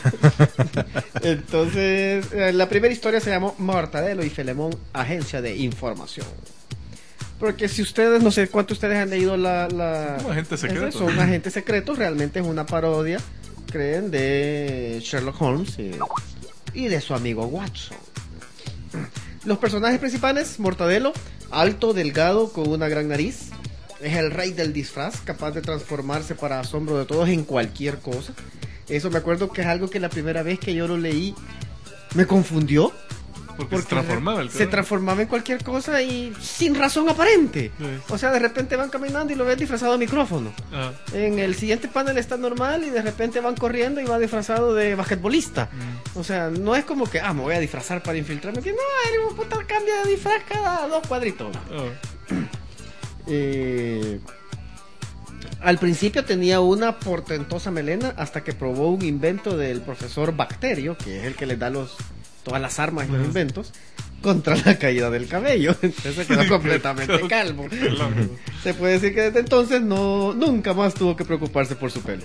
Entonces, eh, la primera historia se llamó Mortadelo y Filemón, Agencia de Información. Porque si ustedes, no sé cuántos ustedes han leído la... la Como agentes secretos. Ese, son agentes secretos, realmente es una parodia, creen, de Sherlock Holmes y, y de su amigo Watson. Los personajes principales, Mortadelo, alto, delgado, con una gran nariz. Es el rey del disfraz, capaz de transformarse para asombro de todos en cualquier cosa. Eso me acuerdo que es algo que la primera vez que yo lo leí me confundió. Porque, se transformaba el Se cabrón. transformaba en cualquier cosa y sin razón aparente. Sí. O sea, de repente van caminando y lo ven disfrazado de micrófono. Ah, En el siguiente panel está normal y de repente van corriendo y va disfrazado de basquetbolista. mm. O sea, no es como que, ah, me voy a disfrazar para infiltrarme. Que no, el puta cambia de disfraz cada dos cuadritos. Ah. Eh, al principio tenía una portentosa melena hasta que probó un invento del profesor Bacterio, que es el que le da los todas las armas y los inventos, contra la caída del cabello. Entonces se quedó completamente calvo. Se puede decir que desde entonces no nunca más tuvo que preocuparse por su pelo.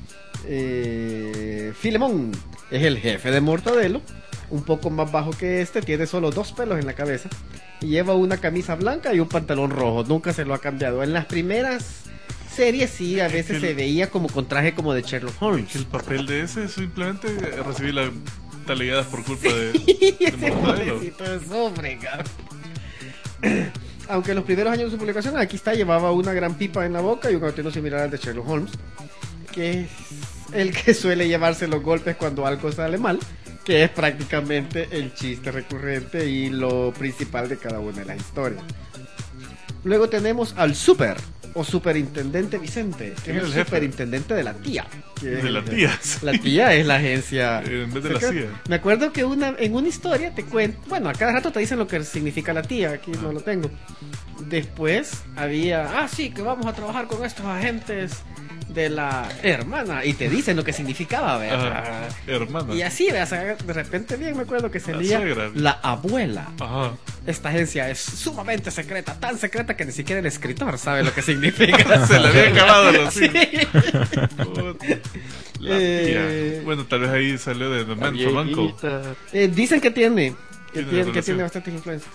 Eh, Filemón es el jefe de Mortadelo, un poco más bajo que este, tiene solo dos pelos en la cabeza y lleva una camisa blanca y un pantalón rojo, nunca se lo ha cambiado. En las primeras series sí, a veces el- se veía como con traje como de Sherlock Holmes. El papel de ese es simplemente recibir las talegadas por culpa de, Y de ese Mortadelo. pobrecito de sufre, cabrón. Aunque en los primeros años de su publicación, aquí está, llevaba una gran pipa en la boca y un atuendo similar al de Sherlock Holmes, que es el que suele llevarse los golpes cuando algo sale mal, que es prácticamente el chiste recurrente y lo principal de cada una de las historias. Luego tenemos al Super, o Superintendente Vicente, que ¿Quién es es el el jefe? superintendente de la tía. que es De la el- tía, sí. La tía es la agencia. En vez de la secreta. C I A. Me acuerdo que una en una historia te cuento, bueno, a cada rato te dicen lo que significa la tía, aquí no lo tengo. Después había, ah, sí, que vamos a trabajar con estos agentes de la hermana y te dicen lo que significaba, ¿verdad? Ajá. Hermana. Y así, ¿verdad? O sea, de repente bien me acuerdo que salía suegra. la abuela. Ajá. Esta agencia es sumamente secreta, tan secreta que ni siquiera el escritor sabe lo que significa. Se le había acabado los Sí. Puta. La Eh, tía. Bueno, tal vez ahí salió de The Man from Uncle. Viejita. Eh, dicen que tiene, que Tiene tiene, que relación. tiene bastantes influencias.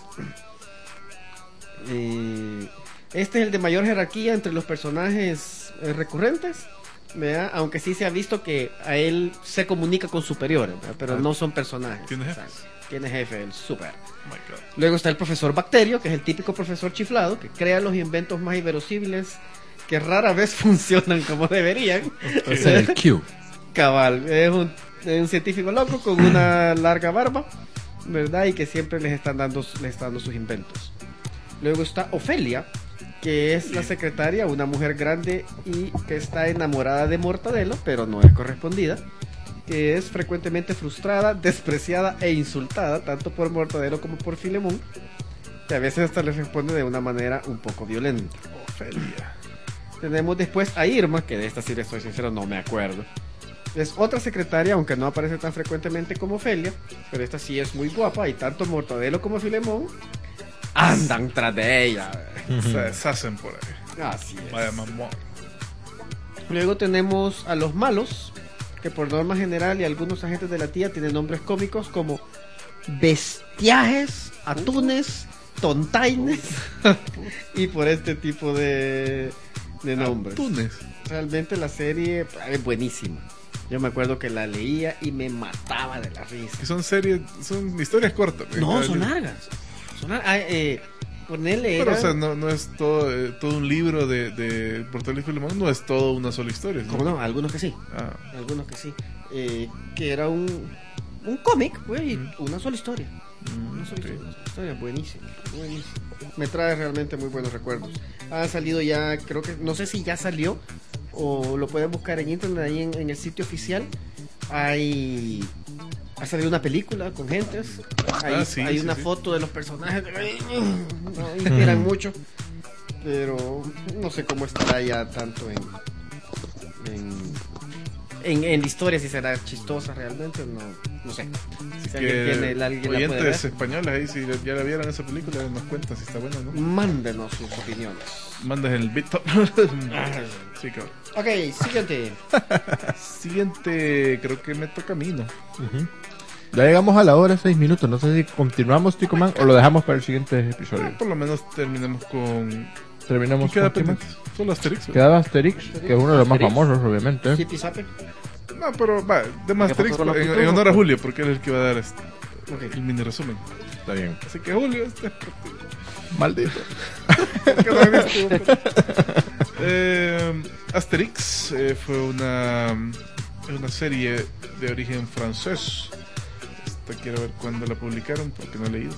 Eh, este es el de mayor jerarquía entre los personajes eh, recurrentes, ¿verdad? Aunque sí se ha visto que a él se comunica con superiores, ¿verdad? Pero Ah. no son personajes. ¿Tiene O jefes? sea, tiene jefe, el super. Oh my God. Luego está el profesor Bacterio, que es el típico profesor chiflado, que crea los inventos más inverosímiles que rara vez funcionan como deberían. Ese es el Q. Cabal, es un, es un científico loco con una larga barba, ¿verdad? Y que siempre les están dando, les están dando sus inventos. Luego está Ofelia, que es la secretaria, una mujer grande y que está enamorada de Mortadelo, pero no es correspondida, que es frecuentemente frustrada, despreciada e insultada, tanto por Mortadelo como por Filemón, que a veces hasta les responde de una manera un poco violenta. Ofelia. Tenemos después a Irma, que de esta sí les estoy sincero, no me acuerdo. Es otra secretaria, aunque no aparece tan frecuentemente como Ofelia, pero esta sí es muy guapa y tanto Mortadelo como Filemón andan tras de ella. Se deshacen por ahí. Así es. Vaya mamón. Luego tenemos a los malos, que por norma general y algunos agentes de la tía tienen nombres cómicos como bestiajes, atunes, tontaines y por este tipo de, de nombres. Atunes. Realmente la serie es buenísima. Yo me acuerdo que la leía y me mataba de la risa. Que son series, son historias cortas. No, ¿eh? son largas. Son largas. Ah, eh, ponele Pero, era... o sea, no, no es todo, eh, todo un libro de, de Mortadelo y Filemón, no es todo una sola historia. ¿no? ¿Cómo no? Algunos que sí. Ah, Algunos que sí. Eh, que era un, un cómic, pues, y Mm. una sola historia. mm, Una sola ok. historia, una sola historia, buenísimo, buenísimo. Me trae realmente muy buenos recuerdos. Ha salido ya, creo que, no sé si ya salió o lo pueden buscar en internet, ahí en, en el sitio oficial. Hay, ha salido una película con gentes. Hay, Ah, sí, hay sí, una sí. foto de los personajes. No inspiran mucho, pero no sé cómo estará ya tanto en, en, en, en la historia, si será chistosa realmente, no, no sé. Si alguien Que tiene, el- alguien la puede ver. oyentes españoles ahí, si ya la vieron esa película, nos cuentan si está buena o no. Mándenos sus opiniones. Mandas el beat. Sí, cabrón. Ok, siguiente. Siguiente, creo que me toca a mí, ¿no? Ya llegamos a la hora, seis minutos. No sé si continuamos Tico Man o lo dejamos para el siguiente episodio. Ah, por lo menos terminemos con. Terminamos ¿Qué queda con Tico Man. pendiente? Solo Asterix. ¿o? Quedaba Asterix, que es uno de los más Asterix. famosos, obviamente. Hippie Zape. No, pero va, de más ¿Qué Asterix pasó con los en, en pitufos? honor a Julio, porque él es el que va a dar este, Ok. el mini resumen. Está bien. Así que Julio, este es por ti. Maldito. Que no he visto. Eh, Asterix eh, fue una, una serie de origen francés. Esta quiero ver cuándo la publicaron porque no he leído.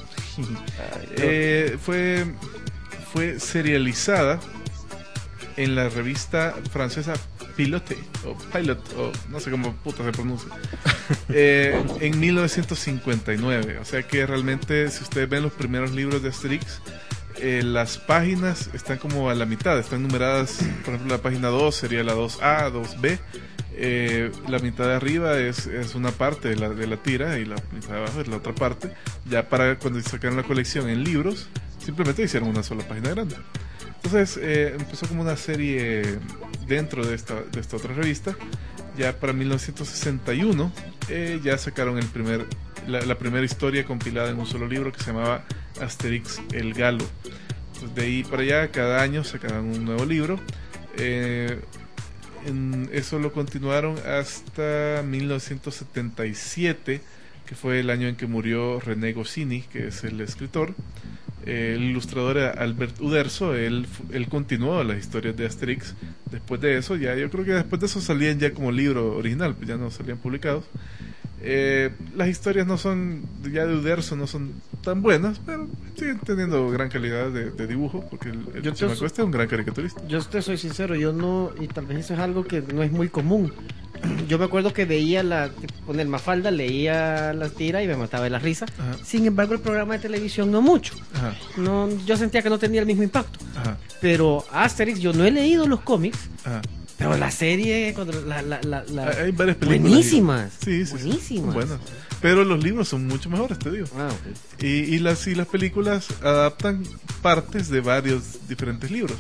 Eh, fue, fue serializada en la revista francesa Pilote o Pilot o no sé cómo puta se pronuncia eh, en mil novecientos cincuenta y nueve. O sea que realmente si ustedes ven los primeros libros de Asterix, eh, las páginas están como a la mitad, están numeradas. Por ejemplo, la página dos sería la dos A, dos B. Eh, la mitad de arriba es, es una parte de la, de la tira y la mitad de abajo es la otra parte. Ya para cuando sacaron la colección en libros, simplemente hicieron una sola página grande. Entonces eh, empezó como una serie dentro de esta, de esta otra revista. Ya para mil novecientos sesenta y uno eh, ya sacaron el primer, la, la primera historia compilada en un solo libro que se llamaba Asterix el Galo. Entonces, de ahí para allá cada año sacaban un nuevo libro. Eh, en eso lo continuaron hasta mil novecientos setenta y siete, que fue el año en que murió René Goscinny, que es el escritor. Eh, el ilustrador era Albert Uderzo. Él, él continuó las historias de Asterix. Después de eso, ya yo creo que después de eso salían ya como libro original, pues ya no salían publicados. Eh, las historias no son, ya de Uderzo no son tan buenas, pero siguen teniendo gran calidad de, de dibujo, porque el, el Yo te- chamaco este es un gran caricaturista. Yo te soy sincero, yo no, y tal vez eso es algo que no es muy común. Yo me acuerdo que veía la, con el Mafalda, leía las tiras y me mataba de la risa. Ajá. Sin embargo, el programa de televisión no mucho. Ajá, No, yo sentía que no tenía el mismo impacto. ajá, Pero Asterix, yo no he leído los cómics, ajá. pero la serie, cuando la, la, la, la- Hay hay varias películas. buenísimas. Sí, sí, sí, buenísimas. son buenas. Pero los libros son mucho mejores, te digo. Ah, ok. Y, y, las, y las películas adaptan partes de varios diferentes libros.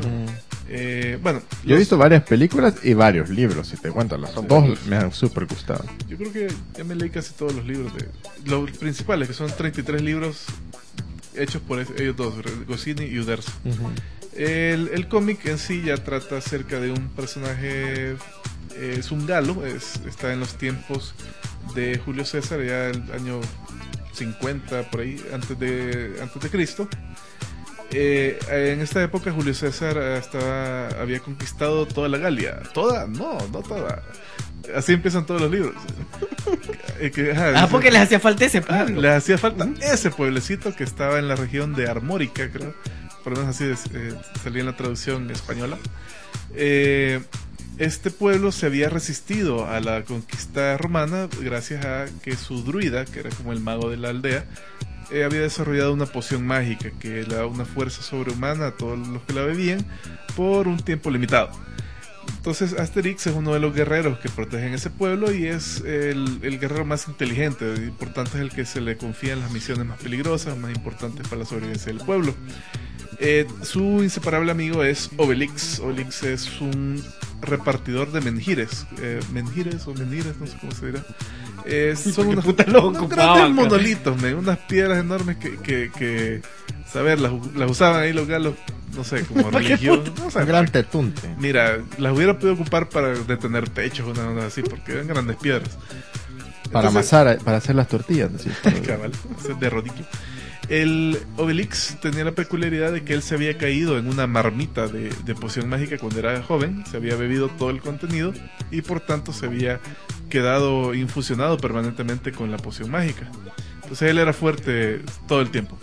Eh, bueno, Yo he los- visto varias películas y varios libros, si te cuento. Las Son dos buenos. me han súper gustado. yo creo que ya me leí casi todos los libros de los principales, que son treinta y tres libros hechos por es- ellos dos, Goscinny y Uderzo. El, el cómic en sí ya trata acerca de un personaje, eh, es un galo, es, está en los tiempos de Julio César, ya el año cincuenta por ahí, antes de, antes de Cristo. Eh, en esta época Julio César eh, estaba, había conquistado toda la Galia. ¿Toda? No, no toda. Así empiezan todos los libros. Eh, que, ajá, Ah, dice- porque les hacía falta ese Ah, pueblo. les hacía falta ese pueblecito que estaba en la región de Armórica, creo. Por lo menos así es, eh, salía en la traducción española. Eh, este pueblo se había resistido a la conquista romana gracias a que su druida, que era como el mago de la aldea, eh, había desarrollado una poción mágica que le daba una fuerza sobrehumana a todos los que la bebían por un tiempo limitado. Entonces Asterix es uno de los guerreros que protegen ese pueblo y es el, el guerrero más inteligente y por tanto es el que se le confía en las misiones más peligrosas, más importantes para la sobrevivencia del pueblo. Eh, su inseparable amigo es Obelix. Obelix es un repartidor de menhires, eh, menhires o menhires, no sé cómo se dirá. Eh, son porque unos, puta lo unos ocupaban, grandes cara. monolitos, men, unas piedras enormes que, que, que saber, las, las usaban ahí los galos, no sé, como ¿Para qué religión. No sé, Un gran tetunte. mira, las hubiera podido ocupar para detener pechos, una onda así, porque eran grandes piedras. Para Entonces- amasar, para hacer las tortillas. ¿sí? Cabal, ese es de rodillo. El Obelix tenía la peculiaridad de que él se había caído en una marmita de, de poción mágica cuando era joven, se había bebido todo el contenido y por tanto se había quedado infusionado permanentemente con la poción mágica. Entonces él era fuerte todo el tiempo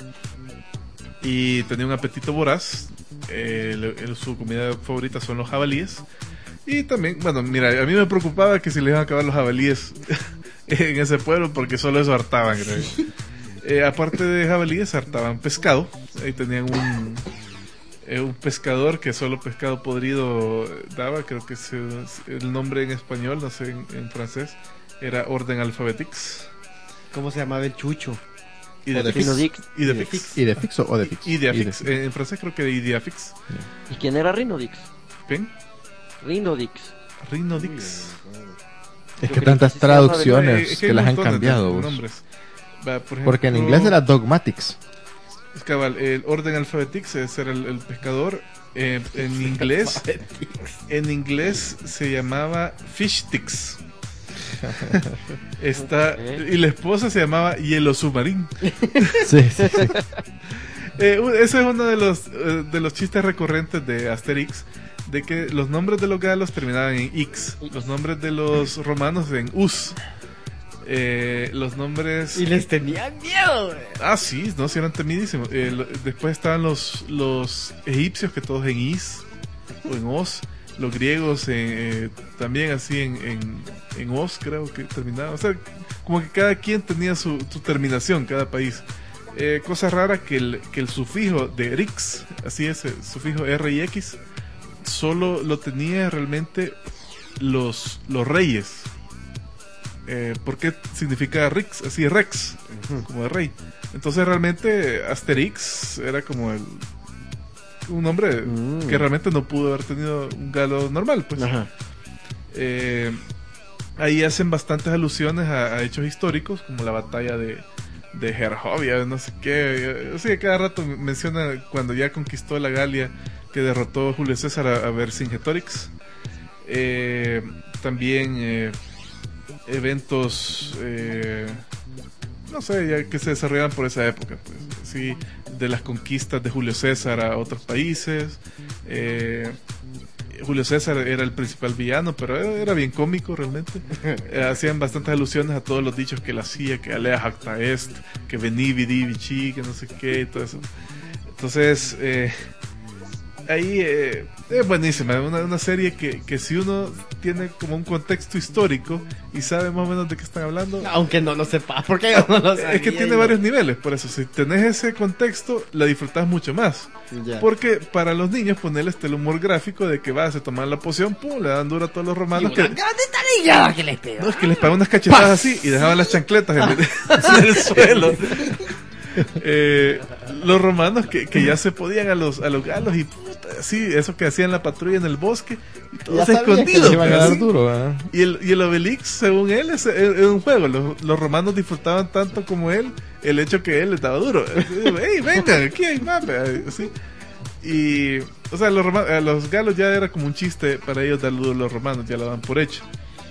y tenía un apetito voraz. El- el- su comida favorita son los jabalíes. Y también, bueno, mira, a mí me preocupaba que se le iban a acabar los jabalíes en ese pueblo porque solo eso hartaban, creo yo. Eh, aparte de jabalíes, hartaban pescado. Ahí tenían un, eh, un pescador que solo pescado podrido daba. Creo que es eh, el nombre en español, no sé, en, en francés. Era Orden Alphabetix. ¿Cómo se llamaba el chucho? Y de Rhino fix. Dix. Y de fix. ¿Y de fixo o de fix? Ideafix. Eh, En francés creo que era Ideafix. ¿Y quién era Rhinodix? ¿Ven? Rhinodix. Rhinodix. Es Yo que creí tantas que se llama de- traducciones Eh, que hay las han montones de cambiado. vos. nombres. Va, por Porque en ejemplo, inglés era Dogmatics. es cabal, el Orden Alphabetix, ese era el, el pescador. Eh, en inglés, en inglés se llamaba Fishtix. Está, Ok. y la esposa se llamaba Hielo Submarín. Sí, sí, sí. Eh, u- ese es uno de los eh, de los chistes recurrentes de Asterix, de que los nombres de los galos terminaban en X, los nombres de los romanos en Us. Eh, los nombres Y les tenían miedo, güey. Ah, sí, no, sí eran temidísimos. Eh, lo- después estaban los, los egipcios, que todos en Is o en Os. Los griegos en, eh, también así en, en, en Os, creo que terminaban. O sea, como que cada quien tenía su, su terminación, cada país. Eh, cosa rara que el, que el sufijo de Rix, así es, el sufijo R y X, solo lo tenía realmente los, los reyes. Eh, ¿Por qué significa Rix? Así Rex, como de rey. Entonces realmente Asterix era como el un nombre Mm. que realmente no pudo haber tenido un galo normal, pues. Ajá. Eh, ahí hacen bastantes alusiones a, a hechos históricos, como la batalla de, de Gergovia, no sé qué. O sea, cada rato menciona cuando ya conquistó la Galia, que derrotó a Julio César a, a Vercingetorix. Eh, también eh, eventos, eh, no sé, ya que se desarrollaban por esa época, pues, sí, de las conquistas de Julio César a otros países. Eh, Julio César era el principal villano, pero era, era bien cómico realmente. Eh, hacían bastantes alusiones a todos los dichos que él hacía, que alea jacta est, que vení, vidi, vici, que no sé qué, y todo eso. Entonces, eh, ahí eh, es buenísima, una, una serie que, que si uno tiene como un contexto histórico y sabe más o menos de qué están hablando, Aunque no lo sepas, porque yo no lo sabía. es que tiene yo. varios niveles, por eso si tenés ese contexto la disfrutás mucho más. Ya. Porque para los niños ponerles este el humor gráfico de que va, se toman la poción, pum, le dan duro a todos los Y romanos. una Que, grande tarilla que les pega. no, es que les pagaban unas cachetadas así y dejaban las chancletas en, el- en el suelo. Eh, los romanos que, que ya se podían a los, a los galos y puta, así, eso que hacían la patrulla en el bosque y Ya todos sabía que escondidos. les iban a pues, dar así. duro, ¿verdad? Y el, y el Obelix, según él, es, es- es un juego. Los, los romanos disfrutaban tanto como él el hecho que él les daba duro. ¡Ey, vengan, aquí hay mapa! Así. Y, o sea, los, roma- a los galos ya era como un chiste para ellos dar duro a los romanos, ya lo dan por hecho.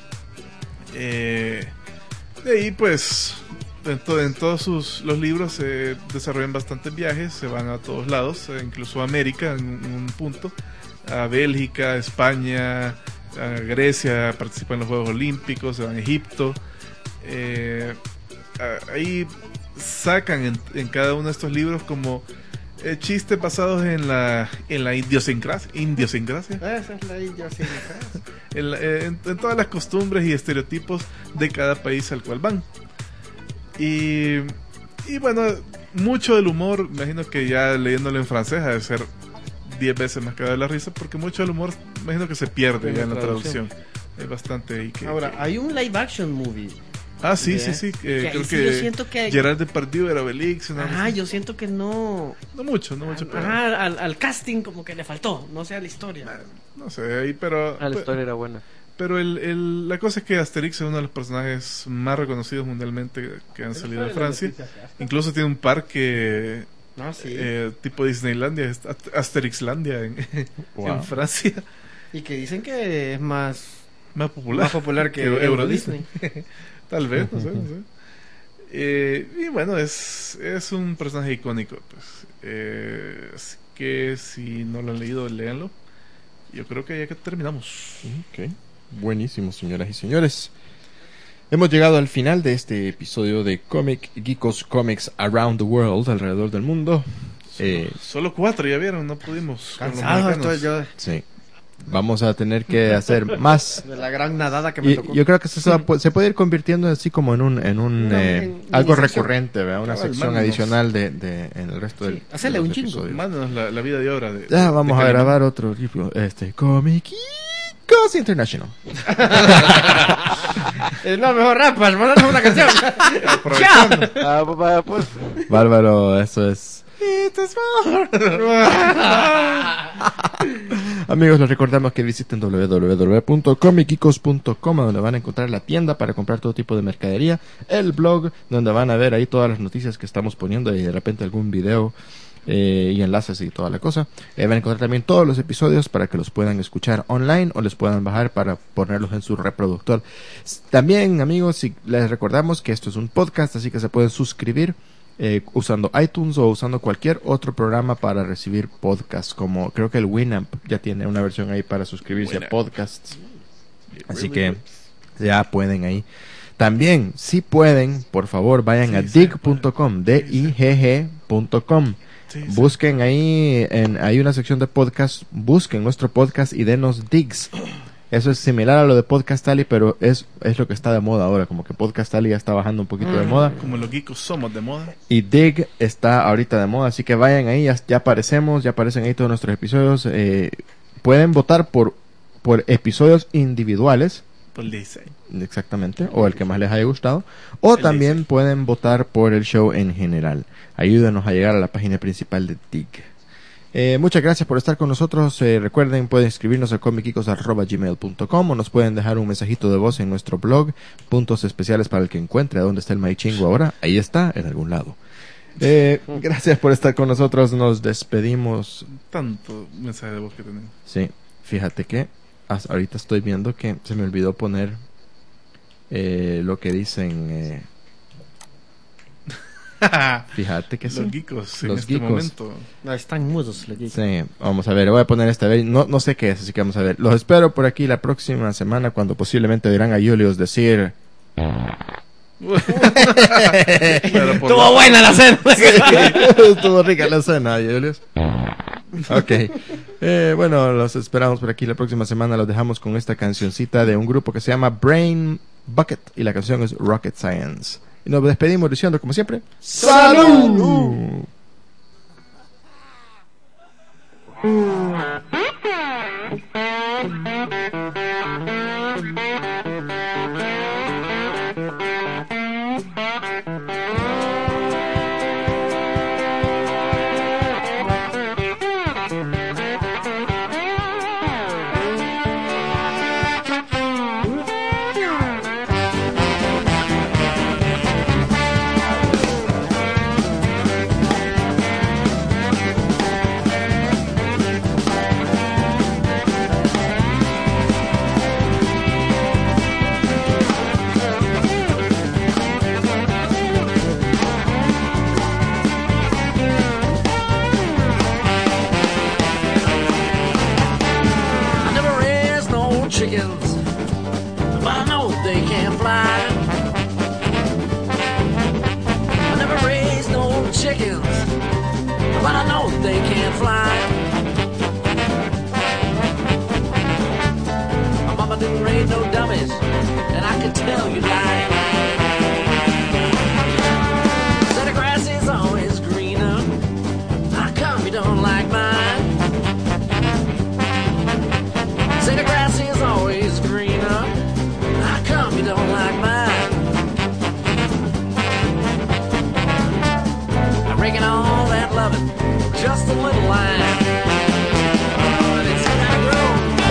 Eh, de ahí, pues, en, to- en todos sus, los libros se desarrollan bastantes viajes, se van a todos lados, eh, incluso a América en un, en un punto, a Bélgica, España, a Grecia, participa en los Juegos Olímpicos, se van a Egipto. Eh, a- ahí sacan en, en cada uno de estos libros como eh, chistes basados en la en la idiosincrasia, idiosincrasia Esa es la idiosincrasia. en, la- eh, en- en todas las costumbres y estereotipos de cada país al cual van. Y, y bueno, mucho del humor, me imagino que ya leyéndolo en francés ha de ser diez veces más cagado de la risa, porque mucho del humor, me imagino que se pierde En ya la en la traducción. traducción. Hay bastante ahí que... Ahora, que- hay un live action movie. Ah, sí, ¿Ve? sí, sí. eh, Que ahí creo sí que yo siento que- Gerard Depardieu era Obelix. una Ajá, cosa así. yo siento que no. No mucho, no mucho. Pero, Ajá, al, al casting como que le faltó, no sé a la historia. no sé, ahí, pero... Ah, la historia era buena. Pero el, el- la cosa es que Asterix es uno de los personajes más reconocidos mundialmente que han salido de Francia. Incluso tiene un parque Ah, sí. eh, tipo Disneylandia, es Ast- Asterixlandia en, Wow. en Francia. Y que dicen que es más, Más popular. más popular que Euro Euro Disney. Disney. Tal vez, no sé, no sé. Eh, y bueno, es, es un personaje icónico. Pues. Eh, así que si no lo han leído, léanlo. Yo creo que ya que terminamos. Ok. Buenísimo, señoras y señores. Hemos llegado al final de este episodio de Comic Geekos Comics Around the World, alrededor del mundo. Eh, Solo cuatro, ya vieron, no pudimos. con los Cansado mexicanos. estoy yo sí. Vamos a tener que hacer más. de la gran nadada que me Y tocó. yo creo que se, se va- se puede ir convirtiendo así como en un, en un Una- eh, en algo mini sección. recurrente, ¿verdad? Una Cabal, sección mándanos. adicional de, de en el resto Sí, del hacele de los un chingo. episodios. Mándanos la, la vida de obra de. Ya vamos de a Calimán. grabar otro libro, este Comic Geekos International. Eh, no, mejor rapas, mándanos una canción. Aprovechando. Ah, va, pues. Bárbaro, eso es. Amigos, les recordamos que visiten doble u doble u doble u punto comic geekos punto com, donde van a encontrar la tienda para comprar todo tipo de mercadería, el blog donde van a ver ahí todas las noticias que estamos poniendo y de repente algún video eh, y enlaces y toda la cosa. Eh, van a encontrar también todos los episodios para que los puedan escuchar online o les puedan bajar para ponerlos en su reproductor. S- También, amigos, si les recordamos que esto es un podcast, así que se pueden suscribir eh, usando iTunes o usando cualquier otro programa para recibir podcasts, como creo que el Winamp ya tiene una versión ahí para suscribirse Winamp. a podcasts. Así que ya pueden ahí. También, si pueden, por favor, vayan Sí, a sí, dig punto com, D I G G punto com. Sí, sí. Busquen ahí, en, hay una sección de podcast, busquen nuestro podcast y denos digs. Eso es similar a lo de Podcast Alley, pero es, es lo que está de moda ahora, como que Podcast Alley ya está bajando un poquito de moda. Como los geekos somos de moda. Y Dig está ahorita de moda, así que vayan ahí, ya, ya aparecemos, ya aparecen ahí todos nuestros episodios. Eh, pueden votar por, por episodios individuales, Por el dieciséis. exactamente, o el que más les haya gustado, o El también dieciséis. pueden votar por el show en general. Ayúdenos a llegar a la página principal de Dig. Eh, muchas gracias por estar con nosotros. Eh, recuerden, pueden escribirnos a comicicos arroba gmail punto com o nos pueden dejar un mensajito de voz en nuestro blog, puntos especiales para el que encuentre a dónde está el Maichingo ahora. Ahí está, en algún lado. Eh, gracias por estar con nosotros. Nos despedimos. Tanto mensaje de voz que tenemos. Sí, fíjate que hasta ahorita estoy viendo que se me olvidó poner eh, lo que dicen. Eh, fíjate que sí. Los geekos en Los este geekos. momento. No, están mudos los geeks. Sí, vamos a ver, voy a poner esta vez, no, no sé qué es, así que vamos a ver. Los espero por aquí la próxima semana cuando posiblemente dirán a Julius decir... Pero por Estuvo la- buena la cena. Estuvo rica la cena, Julius. Ok, eh, bueno, los esperamos por aquí la próxima semana, los dejamos con esta cancioncita de un grupo que se llama Brain Bucket y la canción es Rocket Science. Y nos despedimos diciendo, como siempre, ¡Salud! but I know they can't fly. I never raised no chickens, but I know they can't fly. My mama didn't raise no dummies, and I can tell you lie. Said the grass is always greener. How come you don't like mine? Say the grass is always greener. How come you don't like mine? I'm breaking all that loving, just a little line. Oh, it's gotta grow.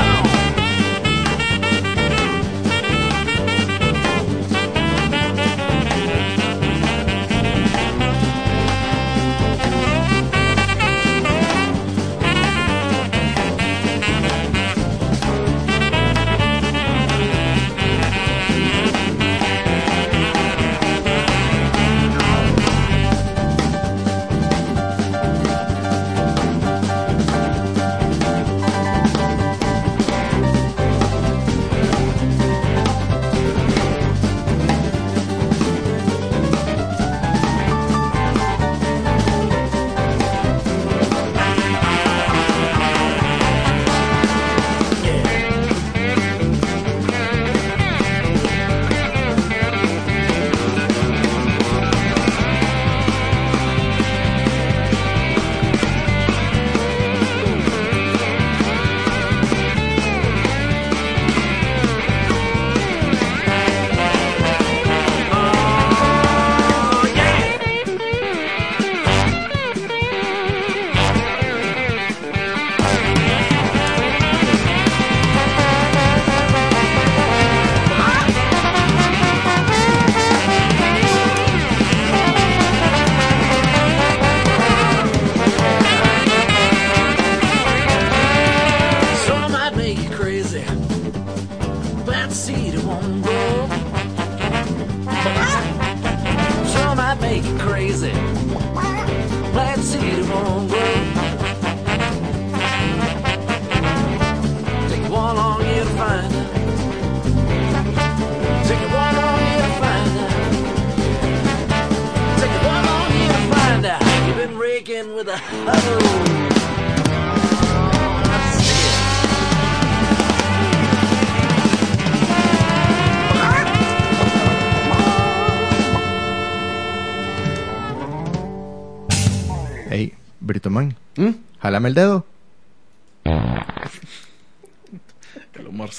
Hey, Brito Man, ¿Mm? jálame el dedo. El humor